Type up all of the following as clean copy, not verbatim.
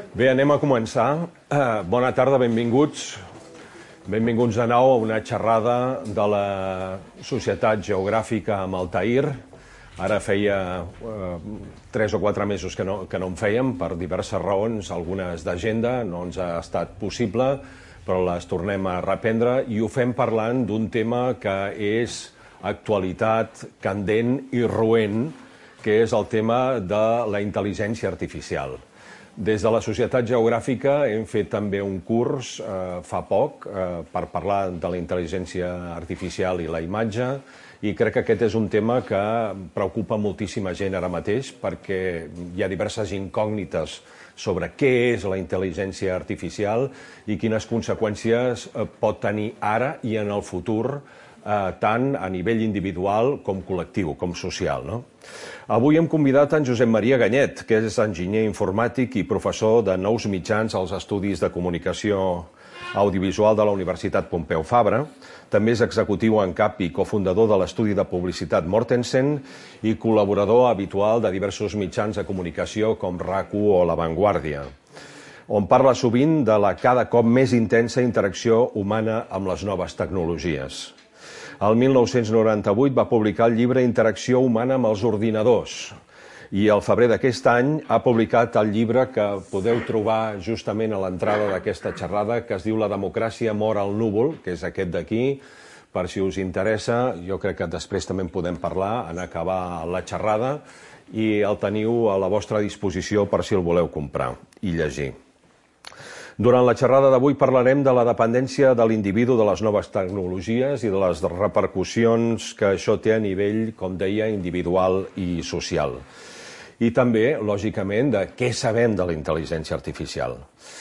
Bé, anem a començar. Bona tarda, benvinguts. Benvinguts de nou a una xerrada de la Societat Geogràfica amb Altair. Ara feia 3 o 4 mesos que no en fèiem, per diverses raons, algunes d'agenda, no ens ha estat possible, però les tornem a reprendre i ho fem parlant d'un tema que és actualitat candent i roent, que és el tema de la intel·ligència artificial. Des de la Societat Geogràfica hem fet també un curs fa poc per parlar de la intel·ligència artificial i la imatge, i crec que aquest és un tema que preocupa moltíssima gent ara mateix perquè hi ha diverses incògnites sobre què és la intel·ligència artificial i quines conseqüències pot tenir ara i en el futur, tant a nivell individual com col·lectiu, com social. Avui hem convidat en Josep Maria Ganyet, que és enginyer informàtic i professor de nous mitjans als Estudis de Comunicació Audiovisual de la Universitat Pompeu Fabra. També és executiu en cap i cofundador de l'estudi de publicitat Mortensen i col·laborador habitual de diversos mitjans de comunicació com RAC1 o La Vanguardia, on parla sovint de la cada cop més intensa interacció humana amb les noves tecnologies. El 1998 va publicar el llibre Interacció humana amb els ordinadors i al febrer d'aquest any ha publicat el llibre que podeu trobar justament a l'entrada d'aquesta xerrada, que es diu La democràcia mor al núvol, que és aquest d'aquí. Per si us interessa, jo crec que després també en podem parlar en acabar la xerrada i el teniu a la vostra disposició per si el voleu comprar i llegir. Durant la xerrada d'avui parlarem de la dependència de l'individu de les noves tecnologies i de les repercussions que això té a nivell, com deia, individual i social. I també, lògicament, de què sabem de la intel·ligència artificial.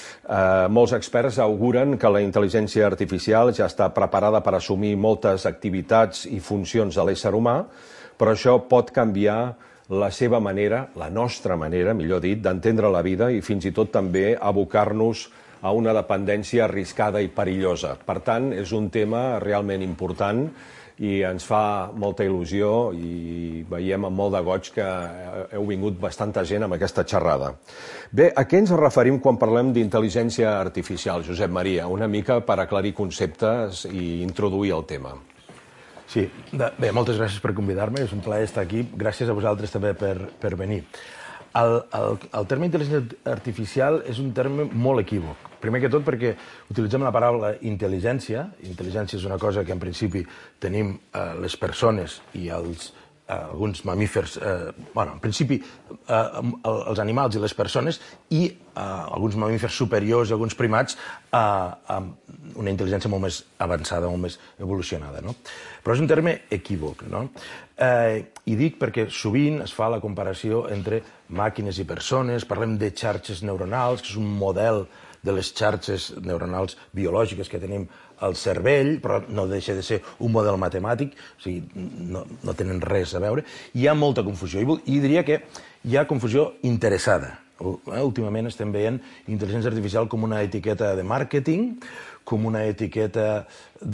Molts experts auguren que la intel·ligència artificial ja està preparada per assumir moltes activitats i funcions de l'ésser humà, però això pot canviar la seva manera, la nostra manera, millor dit, d'entendre la vida i fins i tot també abocar-nos a una dependència arriscada i perillosa. Per tant, és un tema realment important i ens fa molta il·lusió i veiem amb molt de goig que heu vingut bastanta gent amb aquesta xerrada. Bé, a què ens referim quan parlem d'intel·ligència artificial, Josep Maria? Una mica per aclarir conceptes i introduir el tema. Sí, bé, moltes gràcies per convidar-me, és un plaer estar aquí. Gràcies a vosaltres també per venir. El terme intel·ligència artificial és un terme molt equívoc. Primer que tot perquè utilitzem la paraula intel·ligència. Intel·ligència és una cosa que en principi tenim les persones i alguns mamífers, en principi els animals i les persones i alguns mamífers superiors i alguns primats amb una intel·ligència molt més avançada, molt més evolucionada. Però és un terme equívoc. I dic perquè sovint es fa la comparació entre màquines i persones, parlem de xarxes neuronals, que és un model de les xarxes neuronals biològiques que tenim al cervell, però no deixa de ser un model matemàtic, o sigui, no tenen res a veure. Hi ha molta confusió, i diria que hi ha confusió interessada. Últimament estem veient intel·ligència artificial com una etiqueta de màrqueting, com una etiqueta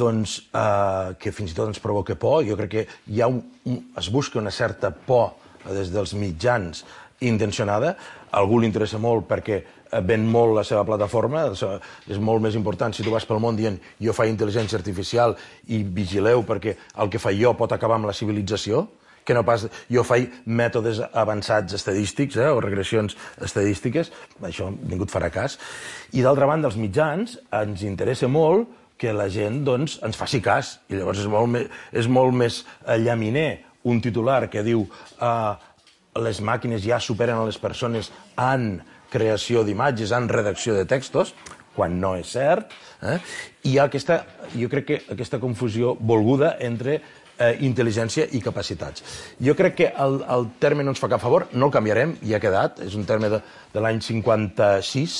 que fins i tot ens provoca por. Jo crec que es busca una certa por des dels mitjans intencionada. A algú li interessa molt perquè ven molt la seva plataforma, és molt més important si tu vas pel món dient jo faig intel·ligència artificial i vigileu perquè el que faig jo pot acabar amb la civilització, que no pas jo faig mètodes avançats estadístics o regressions estadístiques, això ningú et farà cas. I d'altra banda, els mitjans ens interessa molt que la gent ens faci cas, i llavors és molt més llaminer un titular que diu les màquines ja superen a les persones en creació d'imatges, en redacció de textos, quan no és cert, i hi ha jo crec que aquesta confusió volguda entre intel·ligència i capacitats. Jo crec que el terme no ens fa cap favor, no el canviarem, ja ha quedat, és un terme de l'any 56,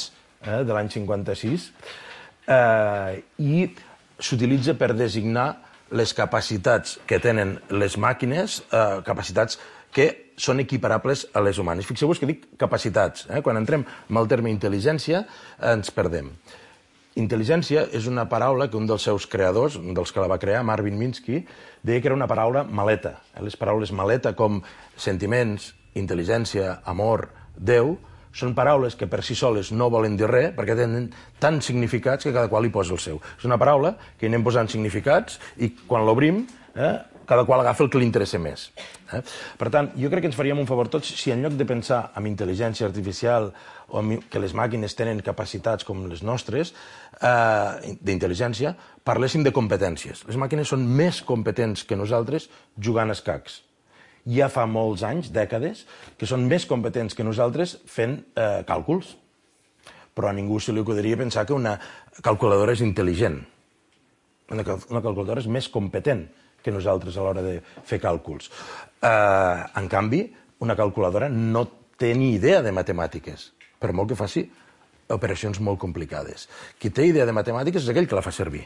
i s'utilitza per designar les capacitats que tenen les màquines, capacitats que són equiparables a les humanes. Fixeu-vos que dic capacitats. Quan entrem en el terme intel·ligència ens perdem. Intel·ligència és una paraula que un dels seus creadors, un dels que la va crear, Marvin Minsky, deia que era una paraula maleta. Les paraules maleta com sentiments, intel·ligència, amor, Déu, són paraules que per si soles no volen dir res, perquè tenen tants significats que cada qual hi posa el seu. És una paraula que anem posant significats i quan l'obrim, cada qual agafa el que li interessa més. Per tant, jo crec que ens faríem un favor tots si en lloc de pensar en intel·ligència artificial o que les màquines tenen capacitats com les nostres d'intel·ligència, parléssim de competències. Les màquines són més competents que nosaltres jugant a escacs. Ja fa molts anys, dècades, que són més competents que nosaltres fent càlculs. Però a ningú se li acudiria pensar que una calculadora és intel·ligent. Una calculadora és més competent que nosaltres a l'hora de fer càlculs. En canvi, una calculadora no té ni idea de matemàtiques, per molt que faci operacions molt complicades. Qui té idea de matemàtiques és aquell que la fa servir.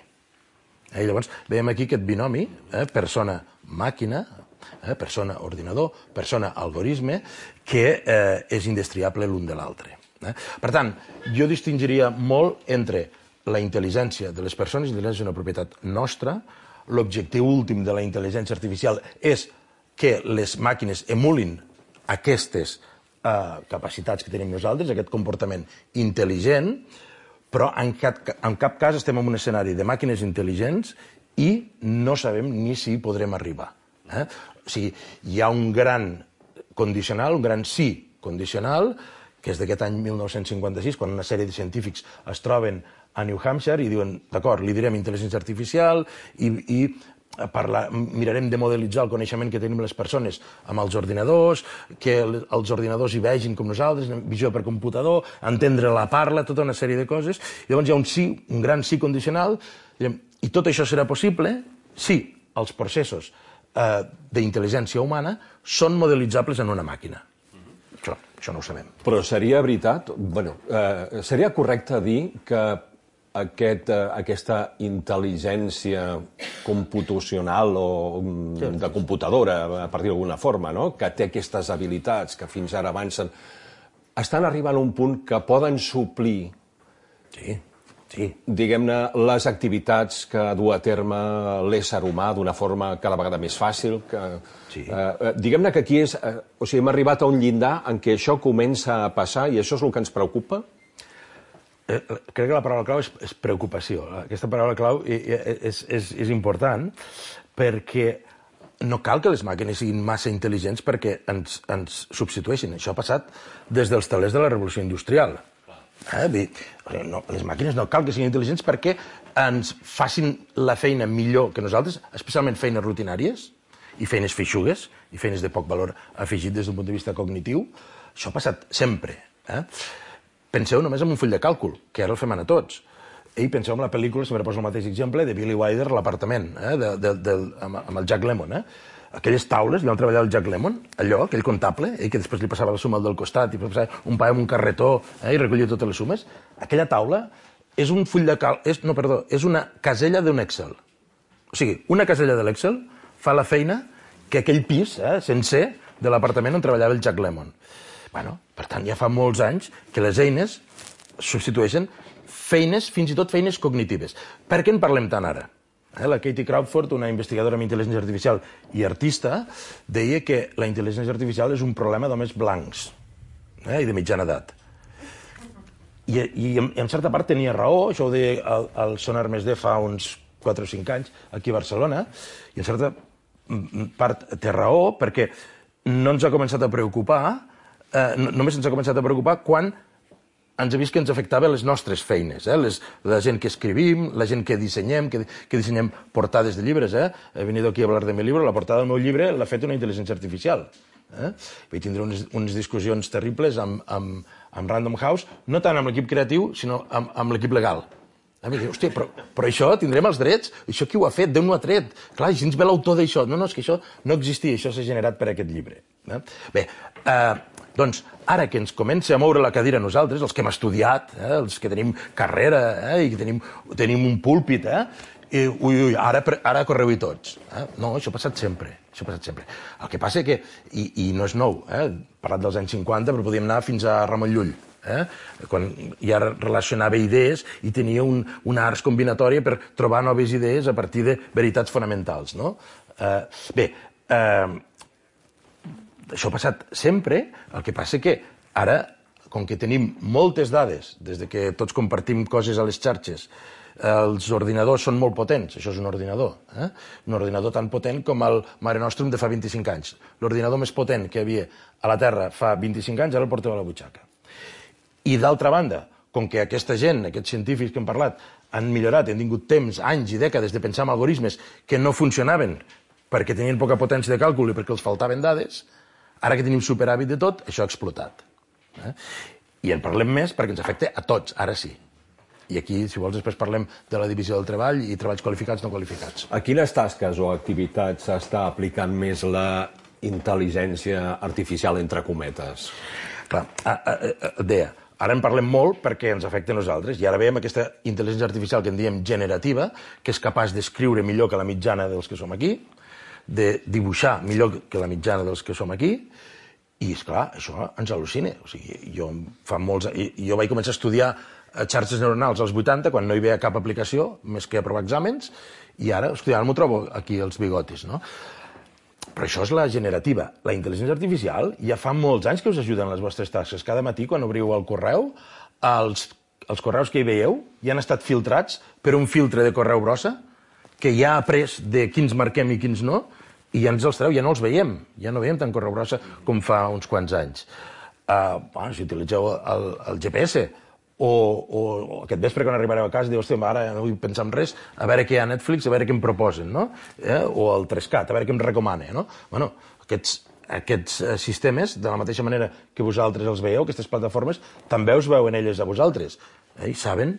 I llavors veiem aquí aquest binomi, persona-màquina, persona-ordinador, persona-algoritme, que és indestriable l'un de l'altre. Per tant, jo distingiria molt entre la intel·ligència de les persones, la intel·ligència és una propietat nostra, l'objectiu últim de la intel·ligència artificial és que les màquines emulin aquestes capacitats que tenim nosaltres, aquest comportament intel·ligent, però en cap cas estem en un escenari de màquines intel·ligents i no sabem ni si podrem arribar. O sigui, hi ha un gran condicional, un gran sí condicional, que és d'aquest any 1956, quan una sèrie de científics es troben a New Hampshire i diuen, d'acord, li direm intel·ligència artificial i mirarem de modelitzar el coneixement que tenim les persones amb els ordinadors, que els ordinadors hi vegin com nosaltres, visió per computador, entendre la parla, tota una sèrie de coses. I llavors hi ha un sí, un gran sí condicional, i tot això serà possible si els processos d'intel·ligència humana són modelitzables en una màquina. Això no ho sabem. Però seria veritat, seria correcte dir que aquesta intel·ligència computacional o de computadora, a partir d'alguna forma, que té aquestes habilitats que fins ara avancen, estan arribant a un punt que poden suplir, diguem-ne, les activitats que du a terme l'ésser humà d'una forma cada vegada més fàcil. Diguem-ne que aquí hem arribat a un llindar en què això comença a passar i això és el que ens preocupa? Crec que la paraula clau és preocupació. Aquesta paraula clau és important perquè no cal que les màquines siguin massa intel·ligents perquè ens substitueixin. Això ha passat des dels telers de la revolució industrial. Les màquines no cal que siguin intel·ligents perquè ens facin la feina millor que nosaltres, especialment feines rutinàries i feines feixugues i feines de poc valor afegit des d'un punt de vista cognitiu. Això ha passat sempre. Penseu només en un full de càlcul, que ara el fem a tots. I penseu en la pel·lícula, sempre poso el mateix exemple, de Billy Wilder, L'apartament, amb el Jack Lemmon. Aquelles taules, allà on treballava el Jack Lemmon, allò, aquell comptable, que després li passava la suma al del costat, i passava un paio amb un carretó i recollia totes les sumes, aquella taula és un full de càlcul, és una casella d'un Excel. O sigui, una casella de l'Excel fa la feina que aquell pis sencer de l'apartament on treballava el Jack Lemmon. Per tant, ja fa molts anys que les eines substitueixen feines, fins i tot feines cognitives. Per què en parlem tant ara? La Katie Crawford, una investigadora en intel·ligència artificial i artista, deia que la intel·ligència artificial és un problema d'homes blancs i de mitjana edat. I en certa part tenia raó, això ho deia el Sonar Mesder fa uns 4 o 5 anys aquí a Barcelona, i en certa part té raó perquè no ens ha començat a preocupar, només ens ha començat a preocupar quan ens ha vist que ens afectava les nostres feines, la gent que escrivim, la gent que dissenyem, que dissenyem portades de llibres. He venido aquí a hablar de mi libro, la portada del meu llibre l'ha fet una intel·ligència artificial. Vaig tindre unes discussions terribles amb Random House, no tant amb l'equip creatiu, sinó amb l'equip legal. Hòstia, però això tindrem els drets? Això qui ho ha fet? Déu no ho ha tret. Clar, si ens ve l'autor d'això. No, és que això no existia, això s'ha generat per aquest llibre. Bé, doncs, ara que ens comença a moure la cadira a nosaltres, els que hem estudiat, els que tenim carrera i que tenim un púlpit, ara correu-hi tots. No, això ha passat sempre. El que passa que, i no és nou, he parlat dels anys 50, però podíem anar fins a Ramon Llull, quan ja relacionava idees i tenia una ars combinatòria per trobar noves idees a partir de veritats fonamentals. Bé, això ha passat sempre, el que passa que ara com que tenim moltes dades, des que tots compartim coses a les xarxes, els ordinadors són molt potents, això és un ordinador tan potent com el Mare Nostrum de fa 25 anys. L'ordinador més potent que hi havia a la Terra fa 25 anys, ara el porteu a la butxaca. I d'altra banda, com que aquesta gent, aquests científics que hem parlat, han millorat, han tingut temps, anys i dècades de pensar en algoritmes que no funcionaven perquè tenien poca potència de càlcul i perquè els faltaven dades, ara que tenim superàvit de tot, això ha explotat. I en parlem més perquè ens afecta a tots, ara sí. I aquí, si vols, després parlem de la divisió del treball i treballs qualificats no qualificats. A quines tasques o activitats s'està aplicant més la intel·ligència artificial, entre cometes? Clar, deia, ara en parlem molt perquè ens afecta a nosaltres i ara veiem aquesta intel·ligència artificial que en diem generativa, que és capaç d'escriure millor que la mitjana dels que som aquí, de dibuixar millor que la mitjana dels que som aquí, i, esclar, això ens al·lucina. O sigui, jo vaig començar a estudiar xarxes neuronals als 80, quan no hi veia cap aplicació, més que aprovar exàmens, i ara, hòstia, ara m'ho trobo aquí als bigotis, no? Però això és la generativa. La intel·ligència artificial ja fa molts anys que us ajuden en les vostres tasques. Cada matí, quan obriu el correu, els correus que hi veieu ja han estat filtrats per un filtre de correu brossa que ja ha après de quins marquem i quins no, i ja ens els treu, ja no els veiem. Ja no veiem tant correu brossa com fa uns quants anys. Si utilitzeu el GPS, o aquest vespre quan arribareu a casa diu, hòstia, ara no vull pensar en res, a veure què hi ha a Netflix, a veure què em proposen, no? O el 3CAT, a veure què em recomana, no? Bueno, aquests sistemes, de la mateixa manera que vosaltres els veieu, aquestes plataformes, també us veuen elles a vosaltres. I saben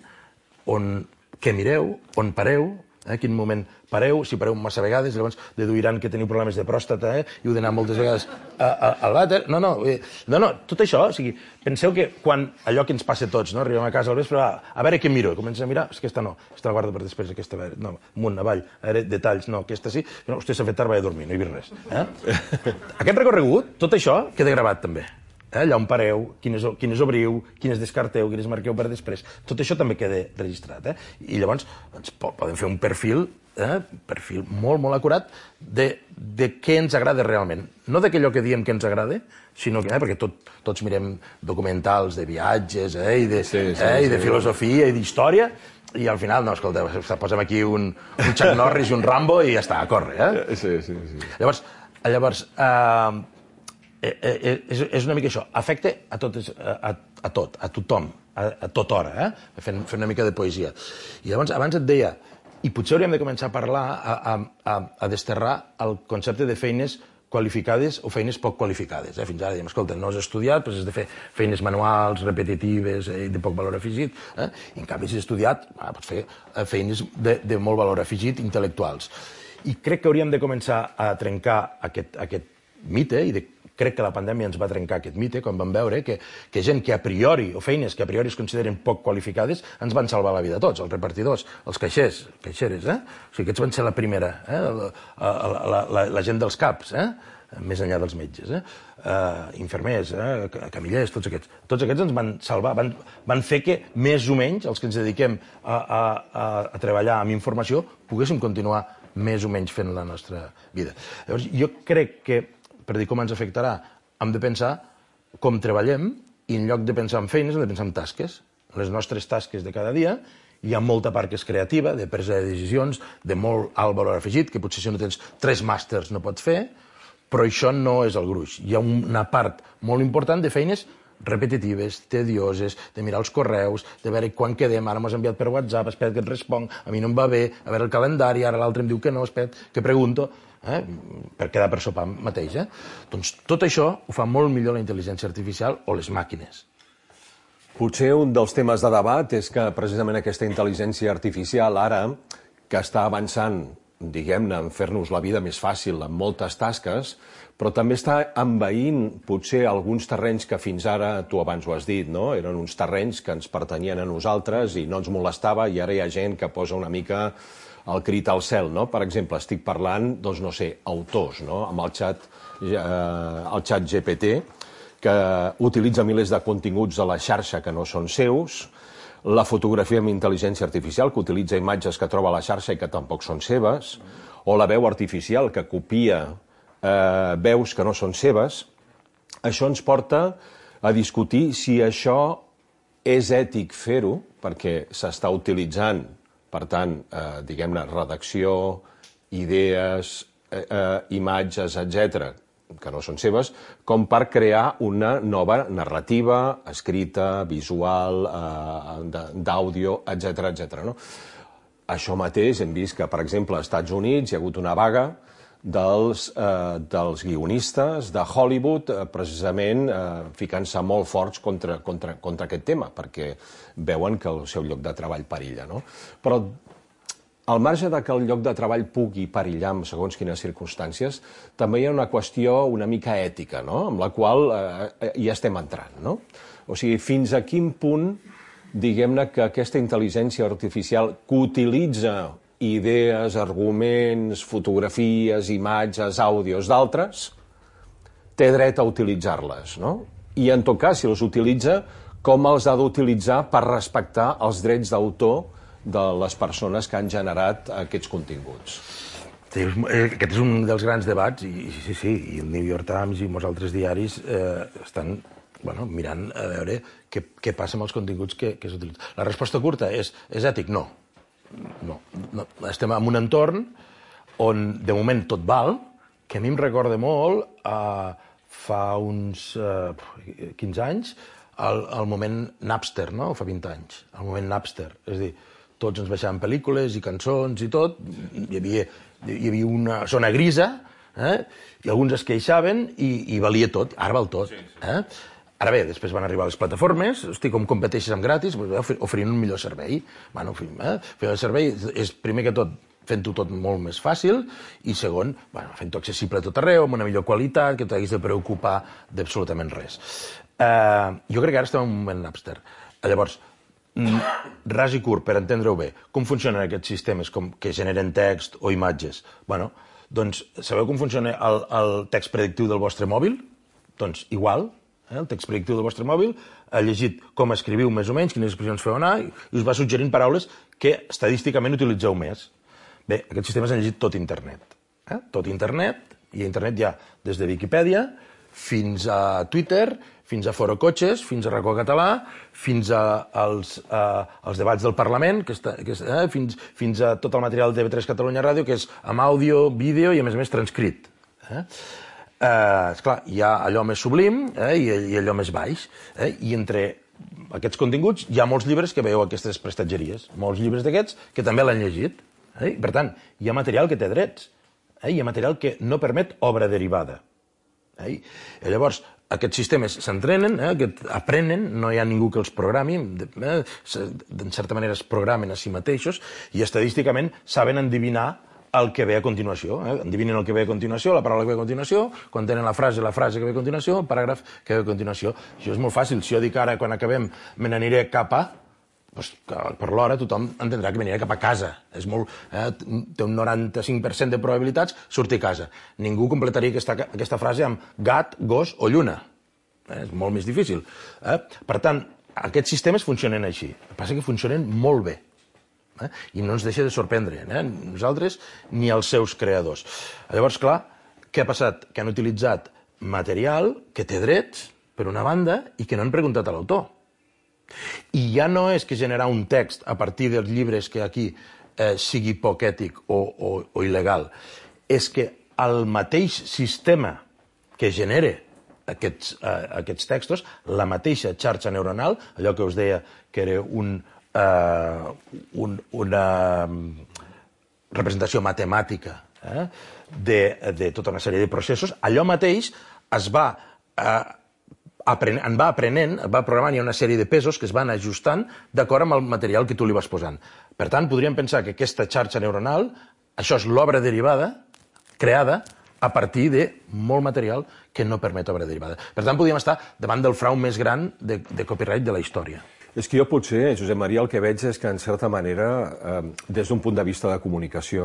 què mireu, on pareu, a quin moment pareu, si pareu massa vegades, llavors deduiran que teniu problemes de pròstata i heu d'anar moltes vegades al vàter. No, tot això, o sigui, penseu que quan allò que ens passa a tots, arribem a casa al vespre, a veure què miro, comença a mirar, aquesta no, aquesta la guardo per després, aquesta, no, amunt, avall, a veure, detalls, no, aquesta sí, no, vostè s'ha fet tard, vaig a dormir, no he vist res. Aquest recorregut, tot això, queda gravat també. Allà on pareu, quines obriu, quines descarteu, quines marqueu per després. Tot això també queda registrat. I llavors podem fer un perfil molt, molt acurat de què ens agrada realment. No d'allò que diem que ens agrada, sinó que, perquè tots mirem documentals de viatges i de filosofia i d'història, i al final, no, escolteu, posem aquí un Chuck Norris i un Rambo i ja està, a córrer. Sí. Llavors, és una mica això, afecta a tothom, a tota hora, fent una mica de poesia. I llavors, abans et deia, i potser hauríem de començar a parlar, a desterrar el concepte de feines qualificades o feines poc qualificades. Fins ara diem, escolta, no has estudiat, però has de fer feines manuals, repetitives, de poc valor afegit, i en canvi, si has estudiat, pots fer feines de molt valor afegit, intel·lectuals. I crec que hauríem de començar a trencar aquest mite, i crec que la pandèmia ens va trencar aquest mite, quan vam veure que gent que a priori, o feines que a priori es consideren poc qualificades, ens van salvar la vida a tots, els repartidors, els caixeres, O sigui, aquests van ser la primera, la gent dels CAPs, més enllà dels metges, infermers, camillers, tots aquests ens van salvar, van fer que més o menys els que ens dediquem a treballar amb informació poguéssim continuar més o menys fent la nostra vida. Llavors, jo crec que per dir com ens afectarà, hem de pensar com treballem i en lloc de pensar en feines hem de pensar en tasques. Les nostres tasques de cada dia hi ha molta part que és creativa, de presa de decisions, de molt alt valor afegit, que potser si no tens 3 màsters no pots fer, però això no és el gruix. Hi ha una part molt important de feines repetitives, tedioses, de mirar els correus, de veure quan quedem, ara m'has enviat per WhatsApp, espera que et responc, a mi no em va bé, a veure el calendari, ara l'altre em diu que no, espera, que pregunto, per quedar per sopar mateix. Doncs tot això ho fa molt millor la intel·ligència artificial o les màquines. Potser un dels temes de debat és que precisament aquesta intel·ligència artificial ara, que està avançant, diguem-ne, en fer-nos la vida més fàcil en moltes tasques, però també està envaint potser alguns terrenys que fins ara, tu abans ho has dit, no? Eren uns terrenys que ens pertanyien a nosaltres i no ens molestava, i ara hi ha gent que posa una mica el crit al cel, no? Per exemple, estic parlant, doncs no sé, autors, no? Amb el xat GPT, que utilitza milers de continguts a la xarxa que no són seus, la fotografia amb intel·ligència artificial, que utilitza imatges que troba a la xarxa i que tampoc són seves, o la veu artificial, que copia veus que no són seves. Això ens porta a discutir si això és ètic fer-ho, perquè s'està utilitzant, per tant, diguem-ne, redacció, idees, imatges, etc., que no són seves, com per crear una nova narrativa escrita, visual, d'àudio, etc. Això mateix hem vist que, per exemple, als Estats Units hi ha hagut una vaga dels guionistes de Hollywood, precisament ficant-se molt forts contra aquest tema, perquè veuen que el seu lloc de treball perilla. Però al marge de que el lloc de treball pugui perillar en segons quines circumstàncies, també hi ha una qüestió una mica ètica, amb la qual hi estem entrant. O sigui, fins a quin punt, diguem-ne, que aquesta intel·ligència artificial que utilitza idees, arguments, fotografies, imatges, àudios d'altres, té dret a utilitzar-les, I, en tot cas, si les utilitza, com els ha d'utilitzar per respectar els drets d'autor de les persones que han generat aquests continguts. Sí, aquest és un dels grans debats, i sí, i el New York Times i molts altres diaris estan mirant a veure què passa amb els continguts que s'utilitzen. La resposta curta és ètic? No. Estem en un entorn on, de moment, tot val, que a mi em recorda molt, fa uns 15 anys, el moment Napster, o fa 20 anys, el moment Napster. És a dir, tots ens baixaven pel·lícules i cançons i tot, hi havia una zona grisa, i alguns es queixaven i valia tot, ara val tot. Ara bé, després van arribar les plataformes, hosti, com competeixes amb gratis, oferint un millor servei. Fer el servei és, primer que tot, fent-ho tot molt més fàcil, i segon, fent-ho accessible a tot arreu, amb una millor qualitat, que t'haguis de preocupar d'absolutament res. Jo crec que ara estem en un moment Napster. Llavors, ras i curt, per entendre-ho bé, com funcionen aquests sistemes que generen text o imatges? Doncs sabeu com funciona el text predictiu del vostre mòbil? Doncs igual, el text predictiu del vostre mòbil ha llegit com escriviu més o menys, quines expressions feu anar, i us va suggerint paraules que estadísticament utilitzeu més. Bé, aquests sistemes han llegit tot internet. Tot internet, i a internet hi ha des de Viquipèdia fins a Twitter, fins a Foro Cotxes, fins a Racó Català, fins als debats del Parlament, fins a tot el material de TV3 Catalunya Ràdio, que és amb àudio, vídeo i, a més, transcrit. Esclar, hi ha allò més sublim i allò més baix. I entre aquests continguts hi ha molts llibres que veieu aquestes prestatgeries, molts llibres d'aquests que també l'han llegit. Per tant, hi ha material que té drets, hi ha material que no permet obra derivada. I llavors, aquests sistemes s'entrenen, aprenen, no hi ha ningú que els programi, en certa manera es programen a si mateixos, i estadísticament saben endevinar el que ve a continuació. Endevinen el que ve a continuació, la paraula que ve a continuació, quan tenen la frase que ve a continuació, el paràgraf que ve a continuació. Això és molt fàcil. Si jo dic ara, quan acabem, me n'aniré cap a, per l'hora tothom entendrà que m'aniré cap a casa. Té un 95% de probabilitats sortir a casa. Ningú completaria aquesta frase amb gat, gos o lluna. És molt més difícil. Per tant, aquests sistemes funcionen així. El que passa és que funcionen molt bé. I no ens deixa de sorprendre, nosaltres ni els seus creadors. Llavors, clar, què ha passat? Que han utilitzat material que té drets, per una banda, i que no han preguntat a l'autor. I ja no és que generar un text a partir dels llibres que aquí sigui poc ètic o il·legal, és que el mateix sistema que genera aquests textos, la mateixa xarxa neuronal, allò que us deia que era una representació matemàtica de tota una sèrie de processos, allò mateix va aprenent, va programant, hi ha una sèrie de pesos que es van ajustant d'acord amb el material que tu li vas posant. Per tant, podríem pensar que aquesta xarxa neuronal, això és l'obra derivada creada a partir de molt material que no permet obra derivada. Per tant, podríem estar davant del frau més gran de copyright de la història. És que jo potser, Josep Maria, el que veig és que, en certa manera, des d'un punt de vista de comunicació,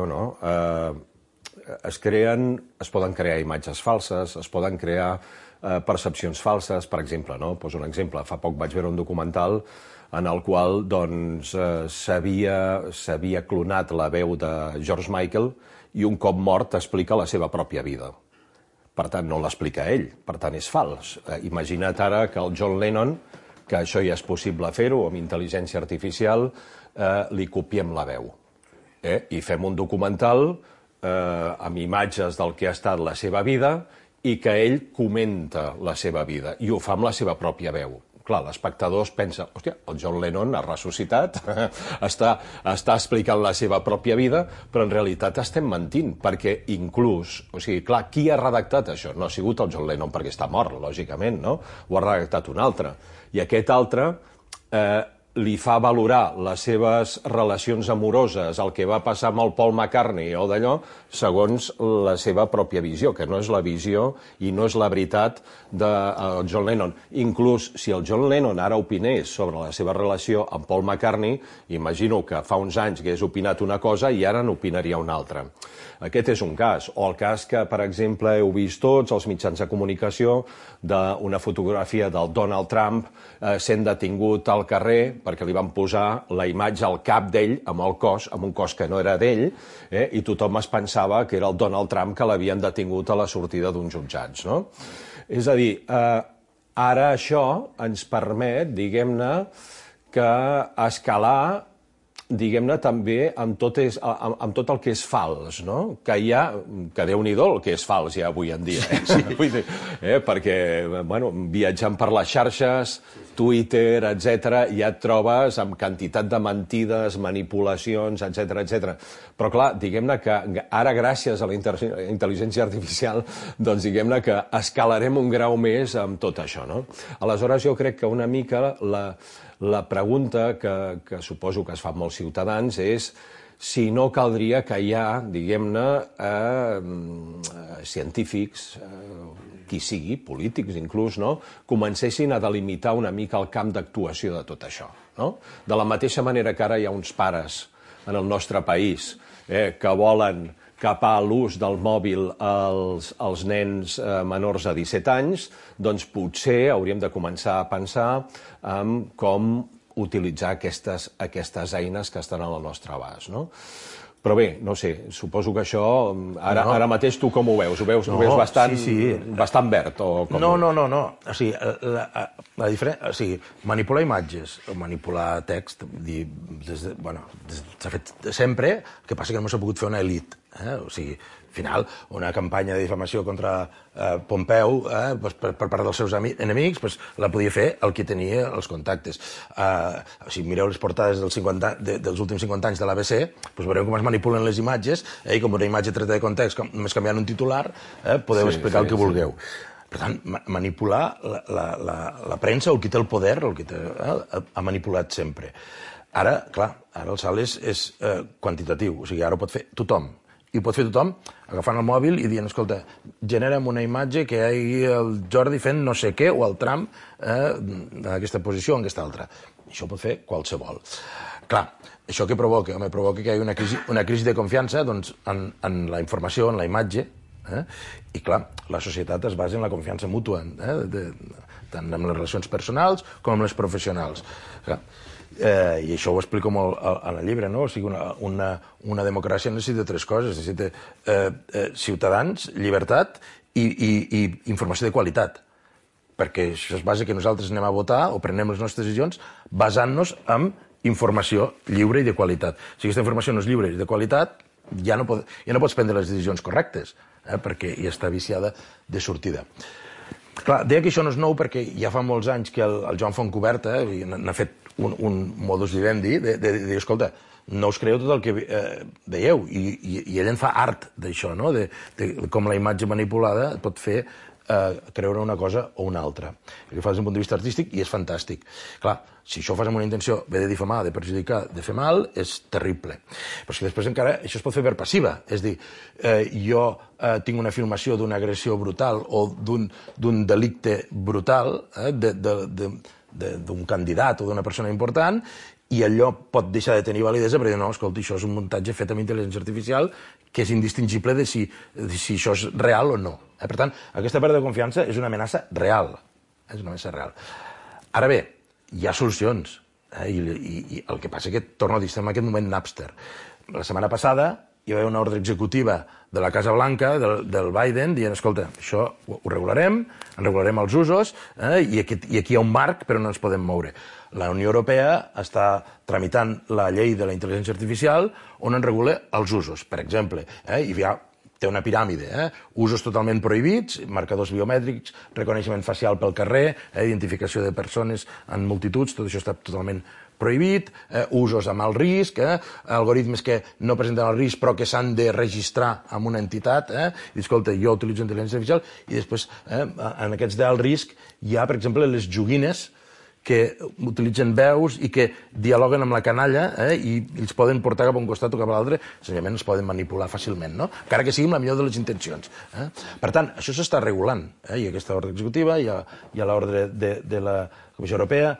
es poden crear imatges falses, es poden crear percepcions falses, per exemple. Poso un exemple. Fa poc vaig veure un documental en el qual s'havia clonat la veu de George Michael i un cop mort explica la seva pròpia vida. Per tant, no l'explica ell, per tant, és fals. Imagina't ara que el John Lennon, que això ja és possible fer-ho amb intel·ligència artificial, li copiem la veu. I fem un documental amb imatges del que ha estat la seva vida i que ell comenta la seva vida i ho fa amb la seva pròpia veu. Clar, l'espectador es pensa, hòstia, el John Lennon ha ressuscitat, està explicant la seva pròpia vida, però en realitat estem mentint, perquè inclús, o sigui, clar, qui ha redactat això? No ha sigut el John Lennon perquè està mort, lògicament, no? Ho ha redactat un altre. I aquest altre li fa valorar les seves relacions amoroses, el que va passar amb el Paul McCartney o d'allò, segons la seva pròpia visió, que no és la visió i no és la veritat del John Lennon. Inclús si el John Lennon ara opinés sobre la seva relació amb Paul McCartney, imagino que fa uns anys que hagués opinat una cosa i ara n'opinaria una altra. Aquest és un cas. O el cas que, per exemple, heu vist tots els mitjans de comunicació d'una fotografia del Donald Trump sent detingut al carrer perquè li van posar la imatge al cap d'ell amb el cos, amb un cos que no era d'ell, i tothom es pensava que era el Donald Trump que l'havien detingut a la sortida d'uns jutjats, no? És a dir, ara això ens permet, diguem-ne, que escalar, diguem-ne, també amb tot el que és fals, no? Que hi ha, que Déu-n'hi-do el que és fals ja avui en dia, perquè, bueno, viatjant per les xarxes, Twitter, etc., ja et trobes amb quantitat de mentides, manipulacions, etc. Però, clar, diguem-ne que ara, gràcies a la intel·ligència artificial, doncs diguem-ne que escalarem un grau més amb tot això, no? Aleshores, jo crec que una mica la pregunta que suposo que es fa molts ciutadans és si no caldria que hi ha, diguem-ne, científics, qui sigui, polítics inclús, no?, comencessin a delimitar una mica el camp d'actuació de tot això, no? De la mateixa manera que ara hi ha uns pares en el nostre país que volen capar l'ús del mòbil als nens menors de 17 anys, doncs potser hauríem de començar a pensar en com utilitzar aquestes eines que estan al nostre abast, no? Però bé, no sé, suposo que això, ara mateix tu com ho veus? Ho veus bastant verd? No. O sigui, la diferència... O sigui, manipular imatges o manipular text, s'ha fet sempre, el que passa que no s'ha pogut fer una elit. O sigui, al final, una campanya de difamació contra Pompeu per part dels seus enemics la podia fer el que tenia els contactes. Si mireu les portades dels últims 50 anys de l'ABC, veureu com es manipulen les imatges i com una imatge treta de context, només canviant un titular, podeu explicar el que vulgueu. Per tant, manipular la premsa, el qui té el poder, ha manipulat sempre. Ara, clar, ara el salt és quantitatiu, o sigui, ara ho pot fer tothom. I ho pot fer tothom agafant el mòbil i dient, escolta, genera'm una imatge que hi hagi el Jordi fent no sé què o el Trump en aquesta posició o en aquesta altra. Això ho pot fer qualsevol. Clar, això què provoca? Home, provoca que hi hagi una crisi de confiança en la informació, en la imatge, i clar, la societat es basa en la confiança mútua, tant en les relacions personals com en les professionals. I això ho explico molt en el llibre, no? O sigui, una democràcia necessita tres coses. Necessita ciutadans, llibertat i informació de qualitat. Perquè això es basa que nosaltres anem a votar o prenem les nostres decisions basant-nos en informació lliure i de qualitat. Si aquesta informació no és lliure i de qualitat, ja no pots prendre les decisions correctes, perquè ja està viciada de sortida. Clar, deia que això no és nou perquè ja fa molts anys que el Joan Fontcuberta n'ha fet un modus vivendi de dir, escolta, no us creieu tot el que veieu, i ell en fa art d'això, no?, de com la imatge manipulada et pot fer creure una cosa o una altra. I ho fa des d'un punt de vista artístic i és fantàstic. Clar, si això ho fas amb una intenció de difamar, de perjudicar, de fer mal, és terrible. Però és que després encara això es pot fer per passiva. És dir, jo tinc una filmació d'una agressió brutal o d'un delicte brutal d'un candidat o d'una persona important i allò pot deixar de tenir validesa perquè no, escolta, això és un muntatge fet amb intel·ligència artificial que és indistingible de si això és real o no. Per tant, aquesta pèrdua de confiança és una amenaça real. És una amenaça real. Ara bé, hi ha solucions. I el que passa és que, torno a dir, estem en aquest moment Napster. La setmana passada hi va haver una ordre executiva de la Casa Blanca, del Biden, dient, escolta, això ho regularem, en regularem els usos, i aquí hi ha un marc, però no ens podem moure. La Unió Europea està tramitant la llei de la intel·ligència artificial on en regula els usos, per exemple, i té una piràmide, usos totalment prohibits, marcadors biomètrics, reconeixement facial pel carrer, identificació de persones en multituds, tot això està totalment prohibit, usos amb alt risc, algoritmes que no presenten el risc però que s'han de registrar amb una entitat, i escolta, jo utilitzo intel·ligència artificial, i després en aquests d'alt risc hi ha, per exemple, les joguines que utilitzen veus i que dialoguen amb la canalla i els poden portar cap a un costat o cap a l'altre, senzillament els poden manipular fàcilment, no? Encara que sigui amb la millor de les intencions. Per tant, això s'està regulant. Hi ha aquesta ordre executiva, hi ha l'ordre de la Comissió Europea,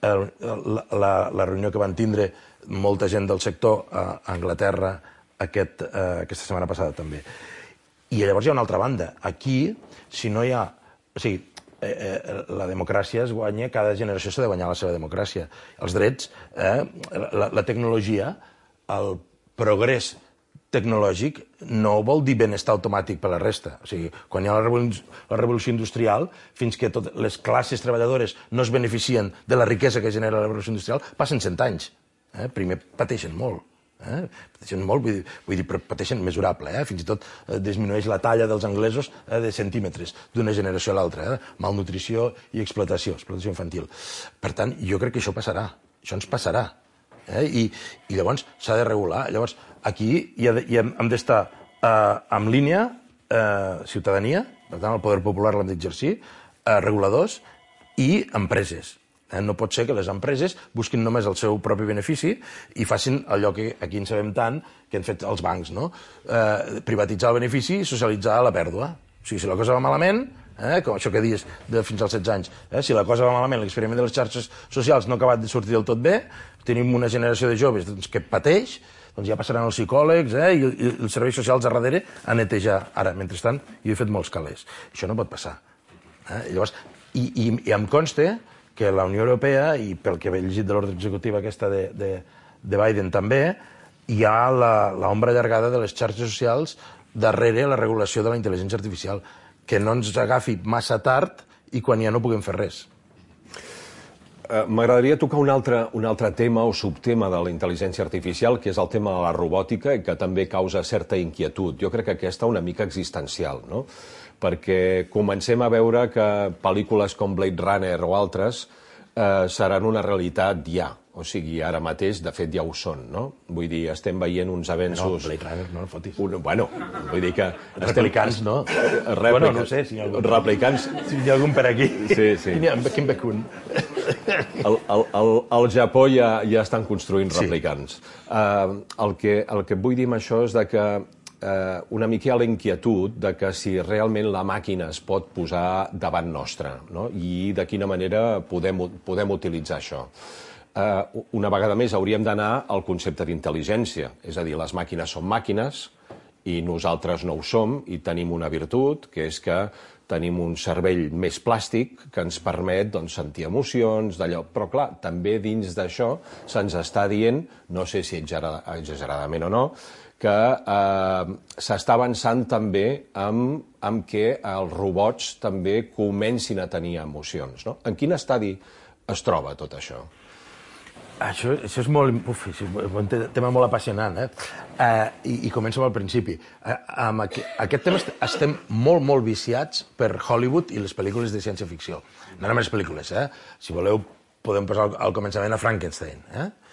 la reunió que van tindre molta gent del sector a Anglaterra aquesta setmana passada també. I llavors hi ha una altra banda. Aquí, si no hi ha... O sigui, la democràcia es guanya, cada generació s'ha de guanyar la seva democràcia. Els drets, la tecnologia, el progrés tecnològic no vol dir benestar automàtic per la resta. O sigui, quan hi ha la revolució industrial, fins que les classes treballadores no es beneficien de la riquesa que genera la revolució industrial, passen 100 anys. Primer pateixen molt. Pateixen molt, vull dir, pateixen mesurable. Fins i tot disminueix la talla dels anglesos de centímetres d'una generació a l'altra. Malnutrició i explotació infantil. Per tant, jo crec que això passarà. Això ens passarà. I llavors s'ha de regular. Llavors, aquí hem d'estar en línia, ciutadania, per tant, el poder popular l'hem d'exercir, reguladors i empreses. No pot ser que les empreses busquin només el seu propi benefici i facin allò que aquí en sabem tant que han fet els bancs, no? Privatitzar el benefici i socialitzar la pèrdua. O sigui, si la cosa va malament, com això que dius fins als 16 anys, si la cosa va malament, l'experiment de les xarxes socials no ha acabat de sortir del tot bé, tenim una generació de joves que pateix, doncs ja passaran els psicòlegs i els serveis socials a darrere a netejar. Ara, mentrestant, jo he fet molts calés. Això no pot passar. Llavors, i em consta que la Unió Europea, i pel que he llegit de l'ordre executiva aquesta de Biden també, hi ha l'ombra allargada de les xarxes socials darrere la regulació de la intel·ligència artificial, que no ens agafi massa tard i quan ja no puguem fer res. M'agradaria tocar un altre tema o subtema de la intel·ligència artificial, que és el tema de la robòtica, i que també causa certa inquietud. Jo crec que aquesta una mica existencial, no? Perquè comencem a veure que pel·lícules com Blade Runner o altres seran una realitat ja. O sigui, ara mateix, de fet, ja ho són, no? Vull dir, estem veient uns avenços... No, Blade Runner, no el fotis. Bueno, vull dir que... Replicants, no? Bueno, no sé si hi ha algun... Replicants... Si hi ha algun per aquí. Sí. Kim Bekun. Al Japó ja estan construint replicants. El que vull dir amb això és que una mica la inquietud de que si realment la màquina es pot posar davant nostra, no? I de quina manera podem utilitzar això. Una vegada més hauríem d'anar al concepte d'intel·ligència, és a dir, les màquines són màquines i nosaltres no ho som i tenim una virtut, que és que tenim un cervell més plàstic que ens permet sentir emocions, d'allò. Però, clar, també dins d'això se'ns està dient, no sé si exageradament o no, que s'està avançant també amb que els robots també comencin a tenir emocions, no? En quin estadi es troba tot això? Això és molt... és un tema molt apassionant, I començo al principi. Amb aquest tema estem molt viciats per Hollywood i les pel·lícules de ciència-ficció. No només pel·lícules, Si voleu, podem posar al començament a Frankenstein,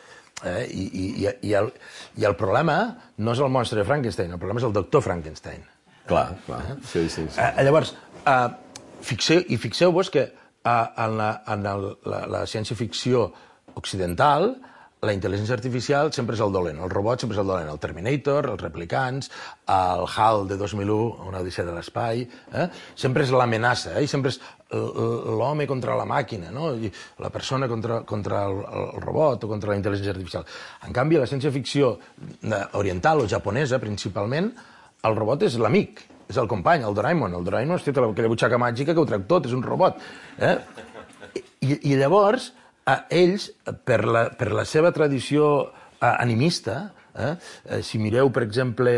I el problema no és el monstre de Frankenstein, el problema és el doctor Frankenstein. Clar. Sí. Llavors, fixeu-vos que en la ciència-ficció occidental, la intel·ligència artificial sempre és el dolent, el robot sempre és el dolent, el Terminator, els replicants, el HAL de 2001, una odissea de l'espai, sempre és l'amenaça, i sempre és l'home contra la màquina, i la persona contra el robot o contra la intel·ligència artificial. En canvi, la ciència-ficció oriental o japonesa, principalment, el robot és l'amic, és el company, el Doraemon. El Doraemon té aquella butxaca màgica que ho treu tot, és un robot. I llavors, ells, per la seva tradició animista, Si mireu, per exemple,